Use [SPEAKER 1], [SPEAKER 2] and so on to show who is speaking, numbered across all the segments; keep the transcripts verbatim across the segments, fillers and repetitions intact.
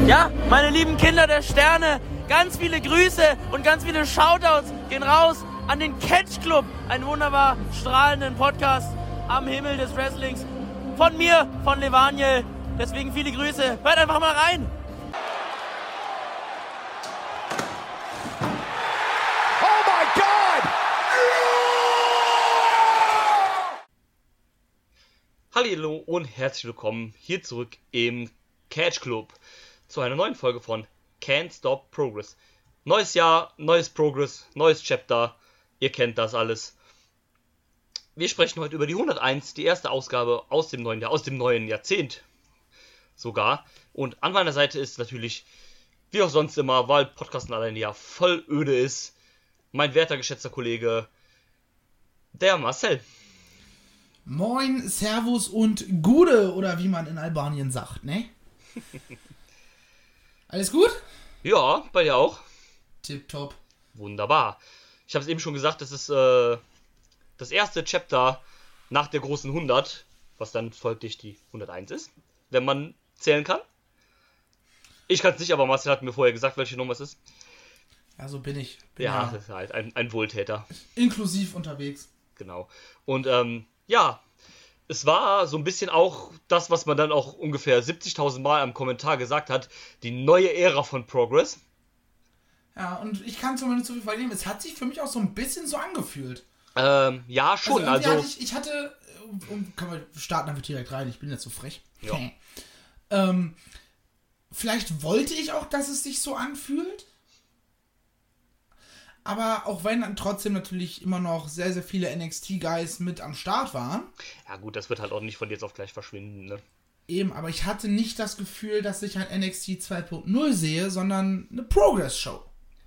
[SPEAKER 1] Ja, meine lieben Kinder der Sterne, ganz viele Grüße und ganz viele Shoutouts gehen raus an den Catch Club, einen wunderbar strahlenden Podcast am Himmel des Wrestlings. Von mir, von Levaniel. Deswegen viele Grüße. Hört einfach mal rein.
[SPEAKER 2] Oh my God!
[SPEAKER 3] Hallo und herzlich willkommen hier zurück im Catch Club zu einer neuen Folge von Can't Stop Progress. Neues Jahr, neues Progress, neues Chapter. Ihr kennt das alles. Wir sprechen heute über die hunderteins, die erste Ausgabe aus dem neuen Jahr, aus dem neuen Jahrzehnt sogar. Und an meiner Seite ist natürlich, wie auch sonst immer, weil Podcasten alleine ja voll öde ist, mein werter, geschätzter Kollege, der Marcel.
[SPEAKER 4] Moin, Servus und Gude, oder wie man in Albanien sagt, ne? Alles gut?
[SPEAKER 3] Ja, bei dir auch?
[SPEAKER 4] Tipptopp.
[SPEAKER 3] Wunderbar. Ich habe es eben schon gesagt, das ist äh, das erste Chapter nach der großen hundert, was dann folglich die hunderteins ist, wenn man zählen kann. Ich kann es nicht, aber Marcel hat mir vorher gesagt, welche Nummer es ist.
[SPEAKER 4] Ja, so bin ich. Bin
[SPEAKER 3] Ja,
[SPEAKER 4] ja
[SPEAKER 3] das ist halt ein, ein Wohltäter.
[SPEAKER 4] inklusiv unterwegs.
[SPEAKER 3] Genau. Und ähm, ja, es war so ein bisschen auch das, was man dann auch ungefähr siebzigtausend Mal am Kommentar gesagt hat, die neue Ära von Progress.
[SPEAKER 4] Ja, und ich kann zumindest so viel verlieren. Es hat sich für mich auch so ein bisschen so angefühlt.
[SPEAKER 3] Ähm, ja, schon.
[SPEAKER 4] Also,
[SPEAKER 3] Also,
[SPEAKER 4] hatte ich, ich hatte, und kann man starten einfach direkt rein, ich bin jetzt so frech.
[SPEAKER 3] Ja.
[SPEAKER 4] ähm, vielleicht wollte ich auch, dass es sich so anfühlt. Aber auch wenn dann trotzdem natürlich immer noch sehr, sehr viele N X T-Guys mit am Start waren.
[SPEAKER 3] ja gut, das wird halt auch nicht von jetzt auf gleich verschwinden, ne?
[SPEAKER 4] Eben, aber ich hatte nicht das Gefühl, dass ich ein N X T zwei Punkt null sehe, sondern eine Progress-Show.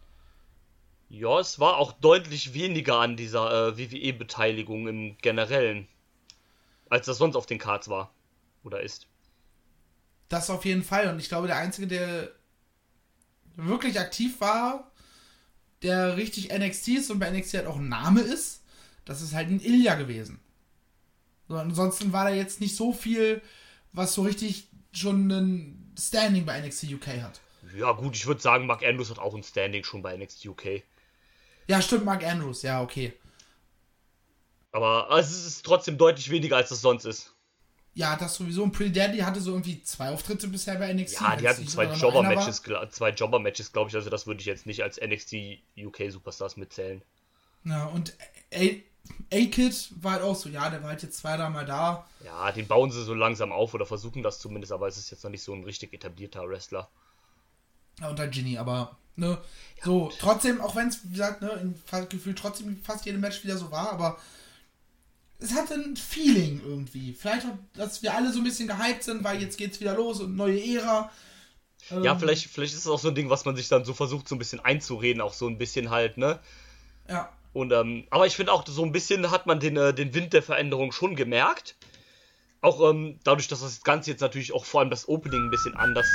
[SPEAKER 3] Ja, es war auch deutlich weniger an dieser äh, W W E-Beteiligung im Generellen, als das sonst auf den Cards war. Oder ist.
[SPEAKER 4] Das auf jeden Fall. Und ich glaube, der Einzige, der wirklich aktiv war, der richtig N X T ist und bei N X T halt auch ein Name ist, das ist halt ein Ilja gewesen. So, ansonsten war da jetzt nicht so viel, was so richtig schon ein Standing bei N X T U K hat.
[SPEAKER 3] Ja gut, ich würde sagen, Mark Andrews hat auch ein Standing schon bei N X T U K.
[SPEAKER 4] Ja, stimmt, Mark Andrews, ja, okay.
[SPEAKER 3] Aber also, es ist trotzdem deutlich weniger, als das sonst ist.
[SPEAKER 4] Ja, das sowieso. Und Pretty Daddy hatte so irgendwie zwei Auftritte bisher bei N X T.
[SPEAKER 3] Ja, die
[SPEAKER 4] als
[SPEAKER 3] hatten
[SPEAKER 4] nicht
[SPEAKER 3] zwei
[SPEAKER 4] sogar noch einer
[SPEAKER 3] Jobber-Matches, gl- zwei Jobber-Matches, glaube ich. Also das würde ich jetzt nicht als N X T U K Superstars mitzählen.
[SPEAKER 4] Ja, und A-Kid war halt auch so, ja, der war halt jetzt zwei, dreimal da.
[SPEAKER 3] Ja, den bauen sie so langsam auf oder versuchen das zumindest, aber es ist jetzt noch nicht so ein richtig etablierter Wrestler.
[SPEAKER 4] Ja, und dann Ginny, aber, ne, so, trotzdem, auch wenn es, wie gesagt, ne, in fa- gefühlt trotzdem fast jedem Match wieder so war, aber es hatte ein Feeling irgendwie. Vielleicht auch, dass wir alle so ein bisschen gehypt sind, weil jetzt geht's wieder los und neue Ära. Ähm,
[SPEAKER 3] Ja, vielleicht, vielleicht ist es auch so ein Ding, was man sich dann so versucht, so ein bisschen einzureden, auch so ein bisschen halt, ne?
[SPEAKER 4] Ja.
[SPEAKER 3] Und, ähm, aber ich finde auch, so ein bisschen hat man den, äh, den Wind der Veränderung schon gemerkt. Auch ähm, dadurch, dass das Ganze jetzt natürlich auch vor allem das Opening ein bisschen anders,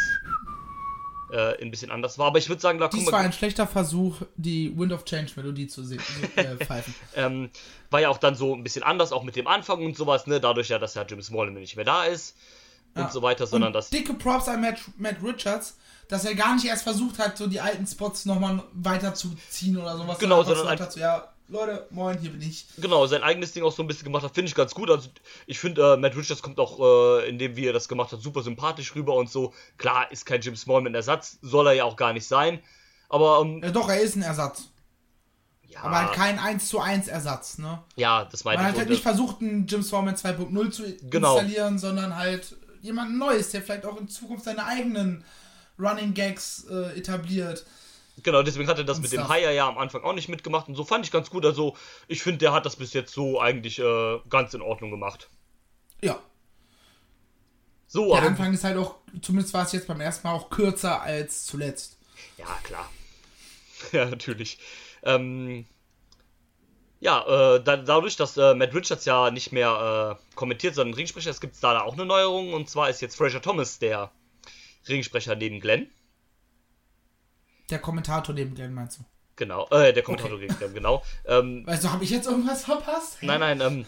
[SPEAKER 3] äh, ein bisschen anders war. Aber ich würde sagen, da kommen
[SPEAKER 4] Dies war ein schlechter Versuch, die Wind of Change Melodie zu se- äh, pfeifen.
[SPEAKER 3] ähm, war ja auch dann so ein bisschen anders, auch mit dem Anfang und sowas, ne? Dadurch ja, dass ja Jim Smallman nicht mehr da ist und
[SPEAKER 4] Ja.
[SPEAKER 3] so weiter, sondern
[SPEAKER 4] und
[SPEAKER 3] das...
[SPEAKER 4] dicke Props an Matt, Matt Richards, dass er gar nicht erst versucht hat, so die alten Spots nochmal weiterzuziehen oder sowas.
[SPEAKER 3] Genau,
[SPEAKER 4] einfach
[SPEAKER 3] sondern
[SPEAKER 4] so hat, so, ja, Leute, moin, hier bin ich.
[SPEAKER 3] Genau, sein eigenes Ding auch so ein bisschen gemacht hat, finde ich ganz gut. Also ich finde, äh, Matt Richards kommt auch, äh, in dem, wie er das gemacht hat, super sympathisch rüber und so. Klar, ist kein Jim Smallman-Ersatz, soll er ja auch gar nicht sein. Aber, ähm,
[SPEAKER 4] Ja, doch, er ist ein Ersatz.
[SPEAKER 3] ja,
[SPEAKER 4] Aber halt kein eins zu eins Ersatz, ne?
[SPEAKER 3] ja, das meine
[SPEAKER 4] Man
[SPEAKER 3] ich.
[SPEAKER 4] hat halt
[SPEAKER 3] Und,
[SPEAKER 4] nicht versucht, einen Jim Smallman zwei Punkt null zu
[SPEAKER 3] Genau.
[SPEAKER 4] installieren, sondern halt jemanden Neues, der vielleicht auch in Zukunft seine eigenen Running Gags äh, etabliert.
[SPEAKER 3] Genau, deswegen hat er das
[SPEAKER 4] Und
[SPEAKER 3] mit dem
[SPEAKER 4] Stuff.
[SPEAKER 3] Hire ja am Anfang auch nicht mitgemacht und so fand ich ganz gut. Also ich finde, der hat das bis jetzt so eigentlich äh, ganz in Ordnung gemacht.
[SPEAKER 4] Ja.
[SPEAKER 3] So,
[SPEAKER 4] Der
[SPEAKER 3] aber...
[SPEAKER 4] Anfang ist halt auch, zumindest war es jetzt beim ersten Mal auch kürzer als zuletzt.
[SPEAKER 3] Ja, klar. Ja, natürlich. Ähm, ja, äh, da, dadurch, dass äh, Matt Richards ja nicht mehr äh, kommentiert, sondern Ringsprecher ist, gibt es da auch eine Neuerung. Und zwar ist jetzt Fraser Thomas der Ringsprecher neben Glenn.
[SPEAKER 4] Der Kommentator neben Glenn, meinst du?
[SPEAKER 3] Genau, äh, der Kommentator gegen Glenn, genau. Ähm,
[SPEAKER 4] Weißt du, habe ich jetzt irgendwas verpasst?
[SPEAKER 3] nein, nein, ähm,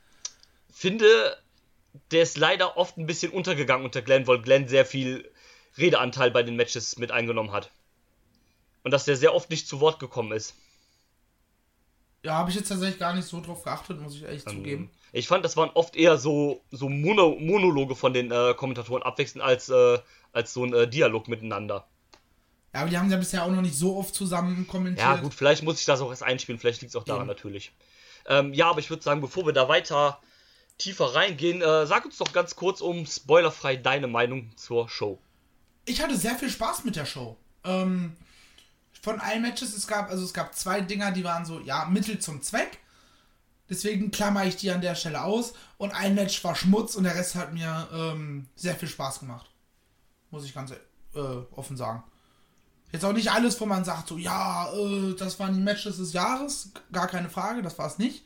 [SPEAKER 3] finde, der ist leider oft ein bisschen untergegangen unter Glenn, weil Glenn sehr viel Redeanteil bei den Matches mit eingenommen hat. Und dass der sehr oft nicht zu Wort gekommen ist.
[SPEAKER 4] Ja, habe ich jetzt tatsächlich gar nicht so drauf geachtet, muss ich ehrlich ähm, zugeben.
[SPEAKER 3] Ich fand, das waren oft eher so, so Mono- Monologe von den äh, Kommentatoren abwechselnd als, äh, als so ein äh, Dialog miteinander.
[SPEAKER 4] Ja, aber die haben ja bisher auch noch nicht so oft zusammen kommentiert.
[SPEAKER 3] Ja gut, vielleicht muss ich das auch erst einspielen, vielleicht liegt es auch daran Eben. natürlich. Ähm, ja, aber ich würde sagen, bevor wir da weiter tiefer reingehen, äh, sag uns doch ganz kurz um spoilerfrei deine Meinung zur Show.
[SPEAKER 4] Ich hatte sehr viel Spaß mit der Show. Ähm, von allen Matches, es gab, also es gab zwei Dinger, die waren so, ja, Mittel zum Zweck. Deswegen klammer ich die an der Stelle aus. Und ein Match war Schmutz und der Rest hat mir ähm, sehr viel Spaß gemacht. Muss ich ganz äh, offen sagen. Jetzt auch nicht alles, wo man sagt, so, ja, äh, das waren die Matches des Jahres. Gar keine Frage, das war es nicht.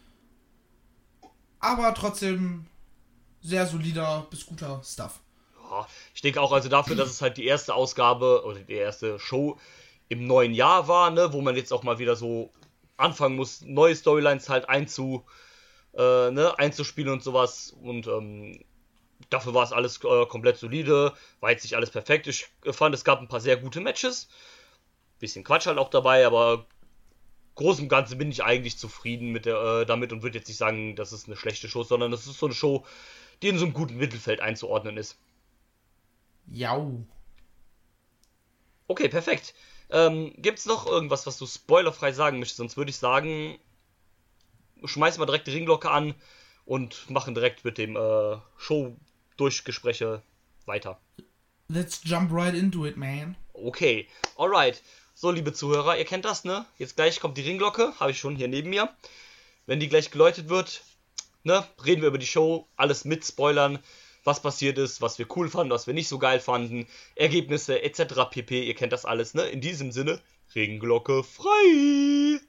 [SPEAKER 4] Aber trotzdem sehr solider bis guter Stuff.
[SPEAKER 3] Ja, ich denke auch, also dafür, dass es halt die erste Ausgabe oder die erste Show im neuen Jahr war, ne, wo man jetzt auch mal wieder so anfangen muss, neue Storylines halt einzu, äh, ne, einzuspielen und sowas. Und ähm, dafür war es alles äh, komplett solide, war jetzt nicht alles perfekt. Ich fand, es gab ein paar sehr gute Matches. Bisschen Quatsch halt auch dabei, aber groß und Ganzen bin ich eigentlich zufrieden mit der, äh, damit und würde jetzt nicht sagen, das ist eine schlechte Show, sondern das ist so eine Show, die in so einem guten Mittelfeld einzuordnen ist.
[SPEAKER 4] Jau.
[SPEAKER 3] Okay, perfekt. Ähm, gibt's noch irgendwas, was du spoilerfrei sagen möchtest? Sonst würde ich sagen, schmeißen wir direkt die Ringglocke an und machen direkt mit dem äh, Show-Durchgespräche weiter.
[SPEAKER 4] Let's jump right into it, man.
[SPEAKER 3] Okay, alright. So, liebe Zuhörer, ihr kennt das, ne? Jetzt gleich kommt die Ringglocke, habe ich schon hier neben mir. Wenn die gleich geläutet wird, ne, reden wir über die Show, alles mit Spoilern, was passiert ist, was wir cool fanden, was wir nicht so geil fanden, Ergebnisse et cetera pp. Ihr kennt das alles, ne? In diesem Sinne, Ringglocke frei!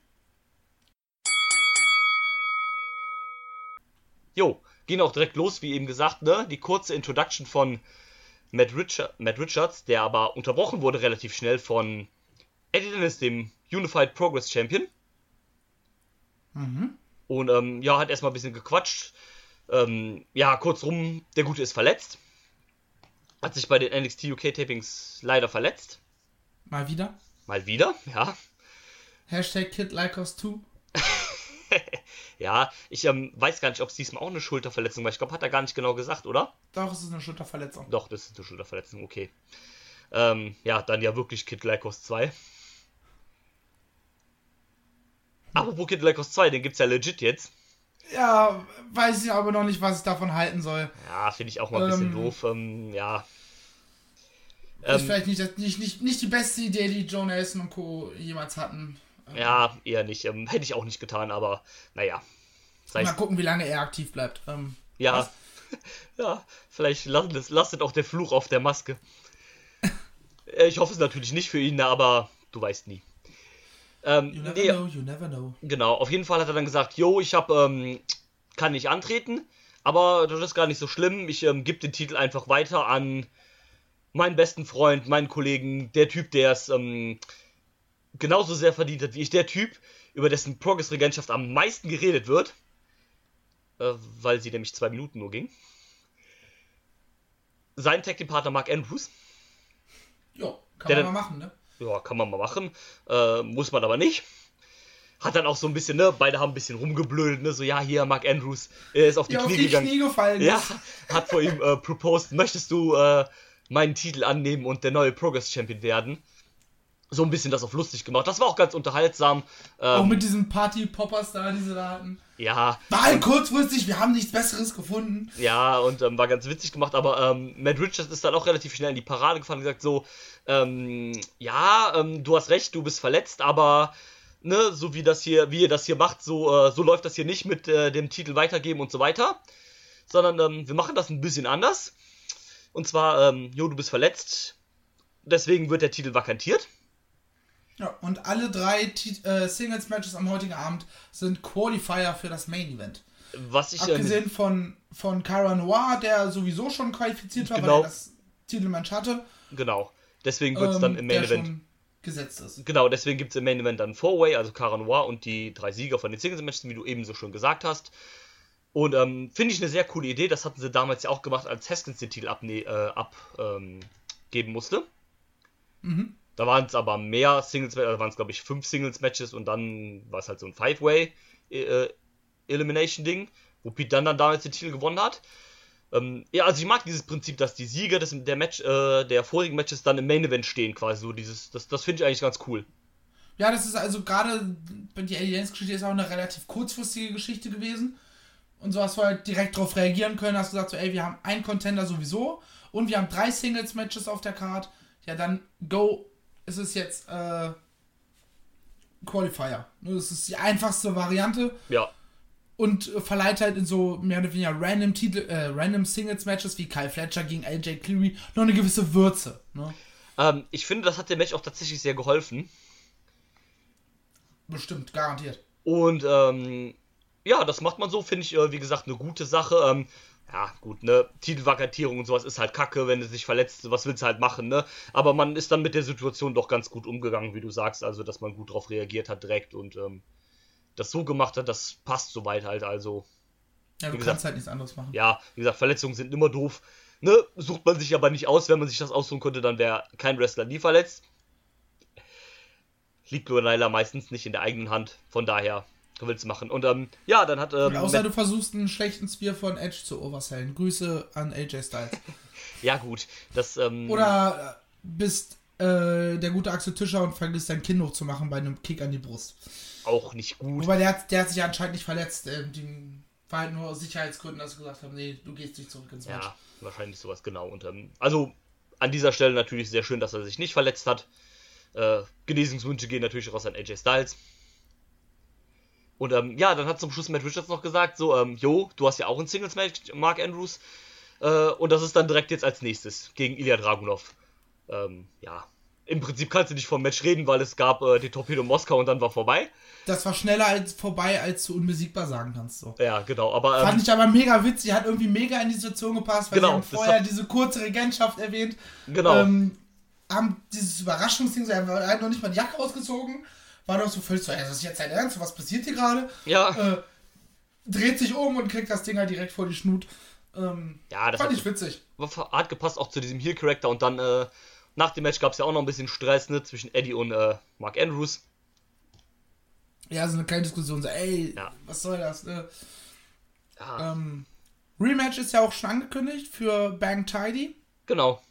[SPEAKER 3] Jo, gehen auch direkt los, wie eben gesagt, ne? Die kurze Introduction von Matt, Richard, Matt Richards, der aber unterbrochen wurde relativ schnell von Eddie Dennis, dem Unified Progress Champion.
[SPEAKER 4] Mhm.
[SPEAKER 3] Und ähm, ja, hat erstmal ein bisschen gequatscht. Ähm, ja, kurzrum, der Gute ist verletzt. Hat sich bei den N X T U K Tapings leider verletzt.
[SPEAKER 4] Mal wieder?
[SPEAKER 3] Mal wieder, ja.
[SPEAKER 4] Hashtag Kid Like Us Too.
[SPEAKER 3] Ja, ich ähm, weiß gar nicht, ob es diesmal auch eine Schulterverletzung war. Ich glaube, hat er gar nicht genau gesagt, oder?
[SPEAKER 4] Doch, es ist eine Schulterverletzung.
[SPEAKER 3] Doch, das ist eine Schulterverletzung, okay. Ähm, ja, dann ja wirklich Kid Lycos zwei. Apropos Kid Lycos zwei, den gibt's ja legit jetzt.
[SPEAKER 4] Ja, weiß ich aber noch nicht, was ich davon halten soll.
[SPEAKER 3] Ja, finde ich auch mal ein bisschen ähm, doof. Ähm, ja.
[SPEAKER 4] Ist ähm, vielleicht nicht, nicht, nicht, nicht die beste Idee, die Joe Nelson und Co. jemals hatten. Ähm,
[SPEAKER 3] ja, eher nicht. Ähm, hätte ich auch nicht getan, aber naja.
[SPEAKER 4] Mal gucken, wie lange er aktiv bleibt. Ähm,
[SPEAKER 3] ja. Ja, vielleicht lastet, lastet auch der Fluch auf der Maske. Ich hoffe es natürlich nicht für ihn, aber du weißt nie. Ähm,
[SPEAKER 4] you never
[SPEAKER 3] nee,
[SPEAKER 4] know, you never know.
[SPEAKER 3] Genau, auf jeden Fall hat er dann gesagt, jo, ich hab, ähm, kann nicht antreten, aber das ist gar nicht so schlimm. Ich ähm, gebe den Titel einfach weiter an meinen besten Freund, meinen Kollegen, der Typ, der es ähm, genauso sehr verdient hat wie ich, der Typ, über dessen Progress-Regentschaft am meisten geredet wird, äh, weil sie nämlich zwei Minuten nur ging. Sein Tag-Team-Partner Mark Andrews.
[SPEAKER 4] Jo, kann
[SPEAKER 3] der
[SPEAKER 4] man
[SPEAKER 3] dann,
[SPEAKER 4] mal machen, ne?
[SPEAKER 3] Ja, kann man mal machen. Äh, muss man aber nicht. Hat dann auch so ein bisschen, ne, beide haben ein bisschen rumgeblödet, ne, so, ja, hier, Mark Andrews, er ist auf die
[SPEAKER 4] ja,
[SPEAKER 3] Knie
[SPEAKER 4] auf die
[SPEAKER 3] gegangen.
[SPEAKER 4] Knie gefallen.
[SPEAKER 3] Ja, hat vor ihm äh, proposed, möchtest du äh, meinen Titel annehmen und der neue Progress Champion werden? So ein bisschen das auf lustig gemacht. Das war auch ganz unterhaltsam. Ähm,
[SPEAKER 4] auch mit diesen Party-Poppers da, die sie da hatten.
[SPEAKER 3] Ja.
[SPEAKER 4] War halt kurzfristig, wir haben nichts Besseres gefunden.
[SPEAKER 3] Ja, und ähm, war ganz witzig gemacht, aber ähm, Matt Richards ist dann auch relativ schnell in die Parade gefahren und gesagt so, ähm, ja, ähm, du hast recht, du bist verletzt, aber ne, so wie das hier, wie ihr das hier macht, so, äh, so läuft das hier nicht mit äh, dem Titel weitergeben und so weiter, sondern ähm, wir machen das ein bisschen anders. Und zwar, ähm, jo, du bist verletzt, deswegen wird der Titel vakantiert.
[SPEAKER 4] Ja, und alle drei T- äh, Singles-Matches am heutigen Abend sind Qualifier für das Main-Event.
[SPEAKER 3] Was ich,
[SPEAKER 4] Abgesehen äh, von, von Cara Noir, der sowieso schon qualifiziert war,
[SPEAKER 3] genau.
[SPEAKER 4] weil er das Titelmatch hatte.
[SPEAKER 3] Genau, deswegen wird es ähm, dann im Main-Event
[SPEAKER 4] schon gesetzt ist.
[SPEAKER 3] Genau, deswegen gibt es im Main-Event dann Four-Way, also Cara Noir und die drei Sieger von den Singles-Matches, wie du eben so schon gesagt hast. Und ähm, finde ich eine sehr coole Idee, das hatten sie damals ja auch gemacht, als Haskins den Titel abne- äh, ab, ähm, geben musste.
[SPEAKER 4] Mhm.
[SPEAKER 3] Da waren es aber mehr Singles, da waren es glaube ich fünf Singles-Matches und dann war es halt so ein Five-Way äh, Elimination-Ding, wo Pete Dunne dann damals den Titel gewonnen hat. Ähm, ja, also ich mag dieses Prinzip, dass die Sieger des, der Match, äh, der vorigen Matches dann im Main-Event stehen, quasi so dieses, das, das finde ich eigentlich ganz cool.
[SPEAKER 4] Ja, das ist also gerade, die Eddie Lenz-Geschichte ist auch eine relativ kurzfristige Geschichte gewesen. Und so hast du halt direkt darauf reagieren können, hast gesagt so, ey, wir haben einen Contender sowieso und wir haben drei Singles-Matches auf der Card. Ja, dann go, es ist jetzt äh, Qualifier. Das ist die einfachste Variante.
[SPEAKER 3] Ja.
[SPEAKER 4] Und äh, verleiht halt in so mehr oder weniger random Titel, äh, random Singles-Matches wie Kyle Fletcher gegen L J Cleary noch eine gewisse Würze. Ne?
[SPEAKER 3] Ähm, ich finde, das hat dem Match auch tatsächlich sehr geholfen.
[SPEAKER 4] Bestimmt, garantiert.
[SPEAKER 3] Und ähm, ja, das macht man so, finde ich, äh, wie gesagt, eine gute Sache. Ähm, ja, gut, ne, Titelvakantierung und sowas ist halt kacke, wenn du dich verletzt, was willst du halt machen, ne? Aber man ist dann mit der Situation doch ganz gut umgegangen, wie du sagst, also, dass man gut drauf reagiert hat direkt und ähm, das so gemacht hat, das passt soweit halt, also.
[SPEAKER 4] Ja, du
[SPEAKER 3] wie
[SPEAKER 4] kannst
[SPEAKER 3] gesagt,
[SPEAKER 4] halt nichts anderes machen.
[SPEAKER 3] Ja, wie gesagt, Verletzungen sind immer doof, ne? Sucht man sich aber nicht aus, wenn man sich das aussuchen könnte, dann wäre kein Wrestler nie verletzt. Liegt nur leider meistens nicht in der eigenen Hand, von daher willst du machen. Und ähm, ja, dann hat... Ähm,
[SPEAKER 4] außer du versuchst einen schlechten Spear von Edge zu oversellen. Grüße an A J Styles.
[SPEAKER 3] Ja gut, das... Ähm,
[SPEAKER 4] Oder äh, bist äh, der gute Axel Tischer und vergisst dein Kinn hochzumachen bei einem Kick an die Brust.
[SPEAKER 3] Auch nicht gut.
[SPEAKER 4] Wobei der hat, der hat sich ja anscheinend nicht verletzt. Äh, die war halt nur aus Sicherheitsgründen, dass sie gesagt haben, nee, du gehst nicht zurück ins Match.
[SPEAKER 3] Ja, wahrscheinlich sowas, genau. Und ähm, also an dieser Stelle natürlich sehr schön, dass er sich nicht verletzt hat. Äh, Genesungswünsche gehen natürlich raus an A J Styles. Und ähm, ja, dann hat zum Schluss Matt Richards noch gesagt, so, ähm, jo, du hast ja auch ein Singles-Match, Mark Andrews. Äh, und das ist dann direkt jetzt als nächstes gegen Ilya Dragunov. Ähm, ja, im Prinzip kannst du nicht vom Match reden, weil es gab äh, den Torpedo Moskau und dann war vorbei.
[SPEAKER 4] Das war schneller als vorbei, als du unbesiegbar sagen kannst. So.
[SPEAKER 3] Ja, genau, aber... Ähm,
[SPEAKER 4] Fand ich aber mega witzig, hat irgendwie mega in die Situation gepasst, weil
[SPEAKER 3] genau,
[SPEAKER 4] sie haben vorher hat... diese kurze Regentschaft erwähnt.
[SPEAKER 3] Genau.
[SPEAKER 4] Ähm, haben dieses Überraschungsding, so, er hat noch nicht mal die Jacke ausgezogen, war doch so völlig so, ey, das ist jetzt dein Ernst, was passiert hier gerade?
[SPEAKER 3] Ja.
[SPEAKER 4] Äh, dreht sich um und kriegt das Ding halt direkt vor die Schnut. Ähm,
[SPEAKER 3] ja, das
[SPEAKER 4] fand
[SPEAKER 3] hat,
[SPEAKER 4] ich witzig.
[SPEAKER 3] Hat gepasst auch zu diesem Heel-Charakter und dann äh, nach dem Match gab es ja auch noch ein bisschen Stress, ne, zwischen Eddie und äh, Mark Andrews.
[SPEAKER 4] Ja, so eine kleine Diskussion, so, ey,
[SPEAKER 3] ja.
[SPEAKER 4] was soll das, ne?
[SPEAKER 3] Ja.
[SPEAKER 4] Ähm, Rematch ist ja auch schon angekündigt für Bang Tidy.
[SPEAKER 3] Genau.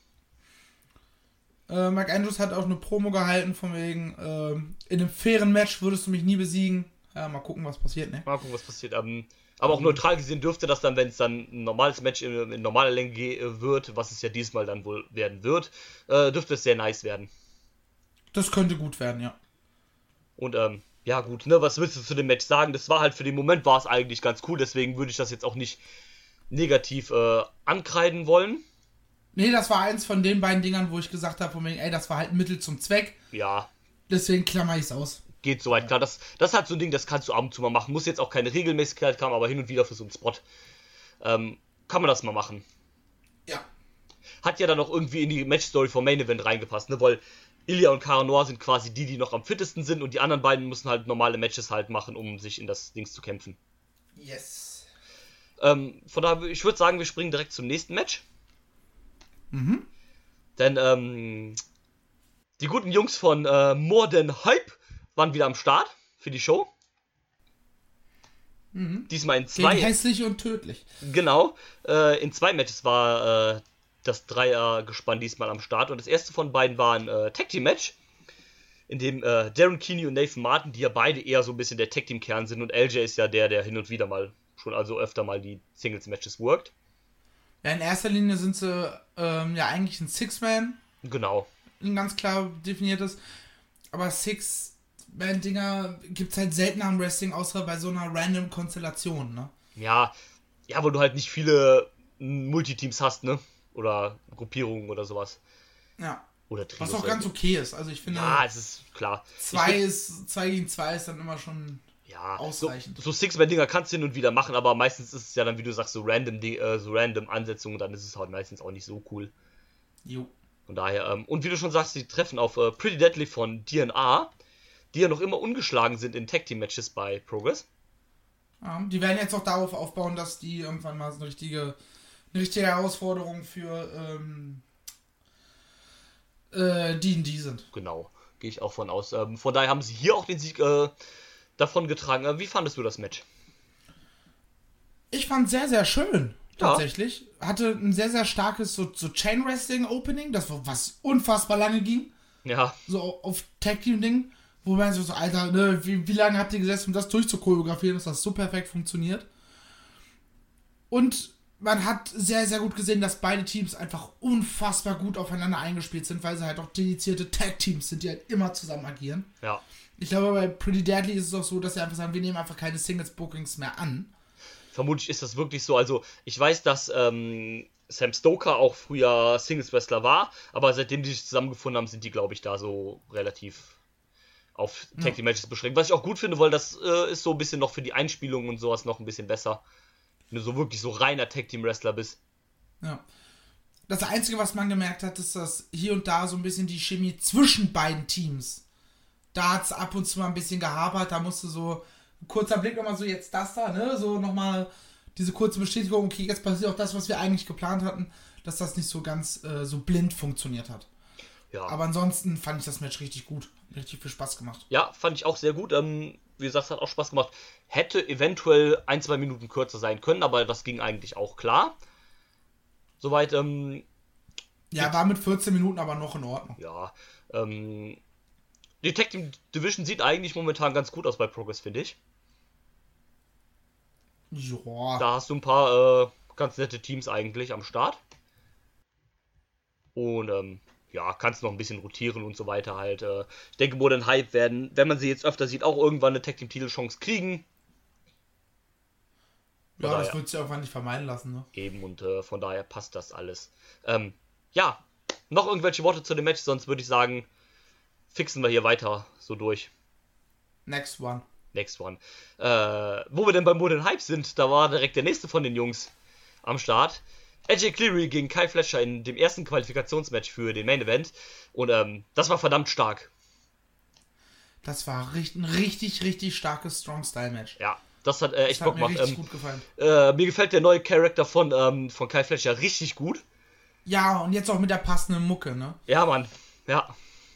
[SPEAKER 4] Äh, Mark Andrews hat auch eine Promo gehalten, von wegen, äh, in einem fairen Match würdest du mich nie besiegen. Ja, mal gucken, was passiert, ne?
[SPEAKER 3] Mal gucken, was passiert. Ähm, aber auch neutral gesehen dürfte das dann, wenn es dann ein normales Match in, in normaler Länge ge- wird, was es ja diesmal dann wohl werden wird, äh, dürfte es sehr nice werden.
[SPEAKER 4] Das könnte gut werden, ja.
[SPEAKER 3] Und, ähm, ja gut, ne, was willst du zu dem Match sagen? Das war halt, für den Moment war es eigentlich ganz cool, deswegen würde ich das jetzt auch nicht negativ äh, ankreiden wollen.
[SPEAKER 4] Nee, das war eins von den beiden Dingern, wo ich gesagt habe, von wegen, ey, das war halt ein Mittel zum Zweck.
[SPEAKER 3] Ja.
[SPEAKER 4] Deswegen klammer ich es aus.
[SPEAKER 3] Geht soweit, klar. Das, das ist halt so ein Ding, das kannst du ab und zu mal machen. Muss jetzt auch keine Regelmäßigkeit haben, aber hin und wieder für so einen Spot ähm, kann man das mal machen.
[SPEAKER 4] Ja.
[SPEAKER 3] Hat ja dann auch irgendwie in die Matchstory vom Main Event reingepasst, ne? Weil Ilya und Cara Noir sind quasi die, die noch am fittesten sind und die anderen beiden müssen halt normale Matches halt machen, um sich in das Dings zu kämpfen.
[SPEAKER 4] Yes.
[SPEAKER 3] Ähm, von daher, ich würde sagen, wir springen direkt zum nächsten Match.
[SPEAKER 4] Mhm.
[SPEAKER 3] Denn ähm, die guten Jungs von äh, More Than Hype waren wieder am Start für die Show.
[SPEAKER 4] Mhm.
[SPEAKER 3] Diesmal in zwei.
[SPEAKER 4] Gegen hässlich und tödlich.
[SPEAKER 3] Genau. Äh, in zwei Matches war äh, das Dreiergespann diesmal am Start. Und das erste von beiden war ein äh, Tag Team Match, in dem äh, Darren Keeney und Nathan Martin, die ja beide eher so ein bisschen der Tag Team Kern sind. Und L J ist ja der, der hin und wieder mal schon, also öfter mal die Singles Matches workt.
[SPEAKER 4] Ja, in erster Linie sind sie ähm, ja eigentlich ein Six-Man.
[SPEAKER 3] Genau.
[SPEAKER 4] Ein ganz klar definiertes. Aber Six-Man-Dinger gibt es halt selten am Wrestling, außer bei so einer random Konstellation, ne?
[SPEAKER 3] Ja, ja, weil du halt nicht viele Multiteams hast, ne? Oder Gruppierungen oder sowas.
[SPEAKER 4] Ja.
[SPEAKER 3] Oder Trios.
[SPEAKER 4] Was auch ganz okay ist. Also ich finde,
[SPEAKER 3] ja, es ist klar.
[SPEAKER 4] Zwei,
[SPEAKER 3] find,
[SPEAKER 4] ist, zwei gegen zwei ist dann immer schon
[SPEAKER 3] ja,
[SPEAKER 4] ausreichend.
[SPEAKER 3] So, so Six-Man-Dinger kannst du hin und wieder machen, aber meistens ist es ja dann, wie du sagst, so random, äh, so random Ansetzungen, dann ist es halt meistens auch nicht so cool.
[SPEAKER 4] Jo.
[SPEAKER 3] Von daher, ähm, und wie du schon sagst, die treffen auf äh, Pretty Deadly von D N A, die ja noch immer ungeschlagen sind in Tag-Team-Matches bei Progress.
[SPEAKER 4] Ja, die werden jetzt auch darauf aufbauen, dass die irgendwann mal so eine richtige, eine richtige Herausforderung für ähm, Äh, die in die sind.
[SPEAKER 3] Genau, gehe ich auch von aus. Ähm, von daher haben sie hier auch den Sieg äh, davon getragen. Äh, wie fandest du das Match?
[SPEAKER 4] Ich fand sehr, sehr schön,
[SPEAKER 3] Ja.
[SPEAKER 4] tatsächlich. Hatte ein sehr, sehr starkes so, so Chain-Wrestling-Opening, das war, was unfassbar lange ging.
[SPEAKER 3] Ja,
[SPEAKER 4] So auf Tag-Team-Ding, wo man so, so Alter, ne, wie, wie lange habt ihr gesessen, um das durchzuchoreografieren, dass das so perfekt funktioniert. Und man hat sehr, sehr gut gesehen, dass beide Teams einfach unfassbar gut aufeinander eingespielt sind, weil sie halt auch dedizierte Tag-Teams sind, die halt immer zusammen agieren.
[SPEAKER 3] ja.
[SPEAKER 4] Ich glaube, bei Pretty Deadly ist es auch so, dass sie einfach sagen, wir nehmen einfach keine Singles-Bookings mehr an.
[SPEAKER 3] Vermutlich ist das wirklich so. Also, ich weiß, dass ähm, Sam Stoker auch früher Singles-Wrestler war, aber seitdem die sich zusammengefunden haben, sind die, glaube ich, da so relativ auf Tag-Team-Matches beschränkt. Was ich auch gut finde, weil das äh, ist so ein bisschen noch für die Einspielung und sowas noch ein bisschen besser. Wenn du so wirklich so reiner Tag-Team-Wrestler bist.
[SPEAKER 4] Ja. Das Einzige, was man gemerkt hat, ist, dass hier und da so ein bisschen die Chemie zwischen beiden Teams, da hat es ab und zu mal ein bisschen gehapert, da musste so ein kurzer Blick nochmal so, jetzt das da, ne, so nochmal diese kurze Bestätigung, okay, jetzt passiert auch das, was wir eigentlich geplant hatten, dass das nicht so ganz äh, so blind funktioniert hat.
[SPEAKER 3] Ja.
[SPEAKER 4] Aber ansonsten fand ich das Match richtig gut, richtig viel Spaß gemacht.
[SPEAKER 3] Ja, fand ich auch sehr gut. Ähm, wie gesagt, es hat auch Spaß gemacht. Hätte eventuell ein, zwei Minuten kürzer sein können, aber das ging eigentlich auch klar. Soweit, ähm,
[SPEAKER 4] Ja, war mit vierzehn Minuten aber noch in Ordnung.
[SPEAKER 3] ja, ähm, die Tag Team Division sieht eigentlich momentan ganz gut aus bei Progress, finde ich.
[SPEAKER 4] Ja.
[SPEAKER 3] Da hast du ein paar äh, ganz nette Teams eigentlich am Start. Und ähm, ja, kannst noch ein bisschen rotieren und so weiter halt. Äh, ich denke, Modern Hype werden, wenn man sie jetzt öfter sieht, auch irgendwann eine Tag Team Titelchance kriegen.
[SPEAKER 4] Ja,
[SPEAKER 3] Von
[SPEAKER 4] das
[SPEAKER 3] daher-
[SPEAKER 4] wird sich irgendwann nicht vermeiden lassen, ne?
[SPEAKER 3] Eben, und äh, von daher passt das alles. Ähm, ja, noch irgendwelche Worte zu dem Match, sonst würde ich sagen, fixen wir hier weiter so durch.
[SPEAKER 4] Next one.
[SPEAKER 3] Next one. Äh, wo wir denn beim Modern Hype sind, da war direkt der nächste von den Jungs am Start. A J Cleary gegen Kyle Fletcher in dem ersten Qualifikationsmatch für den Main Event. Und ähm, das war verdammt stark.
[SPEAKER 4] Das war richtig, ein richtig, richtig starkes Strong-Style-Match.
[SPEAKER 3] Ja, das hat äh, echt
[SPEAKER 4] Das
[SPEAKER 3] Bock
[SPEAKER 4] hat mir
[SPEAKER 3] gemacht.
[SPEAKER 4] richtig
[SPEAKER 3] Ähm,
[SPEAKER 4] gut gefallen.
[SPEAKER 3] äh, mir gefällt der neue Charakter von, ähm, von Kyle Fletcher richtig gut.
[SPEAKER 4] Ja, und jetzt auch mit der passenden Mucke, ne?
[SPEAKER 3] Ja, Mann. Ja.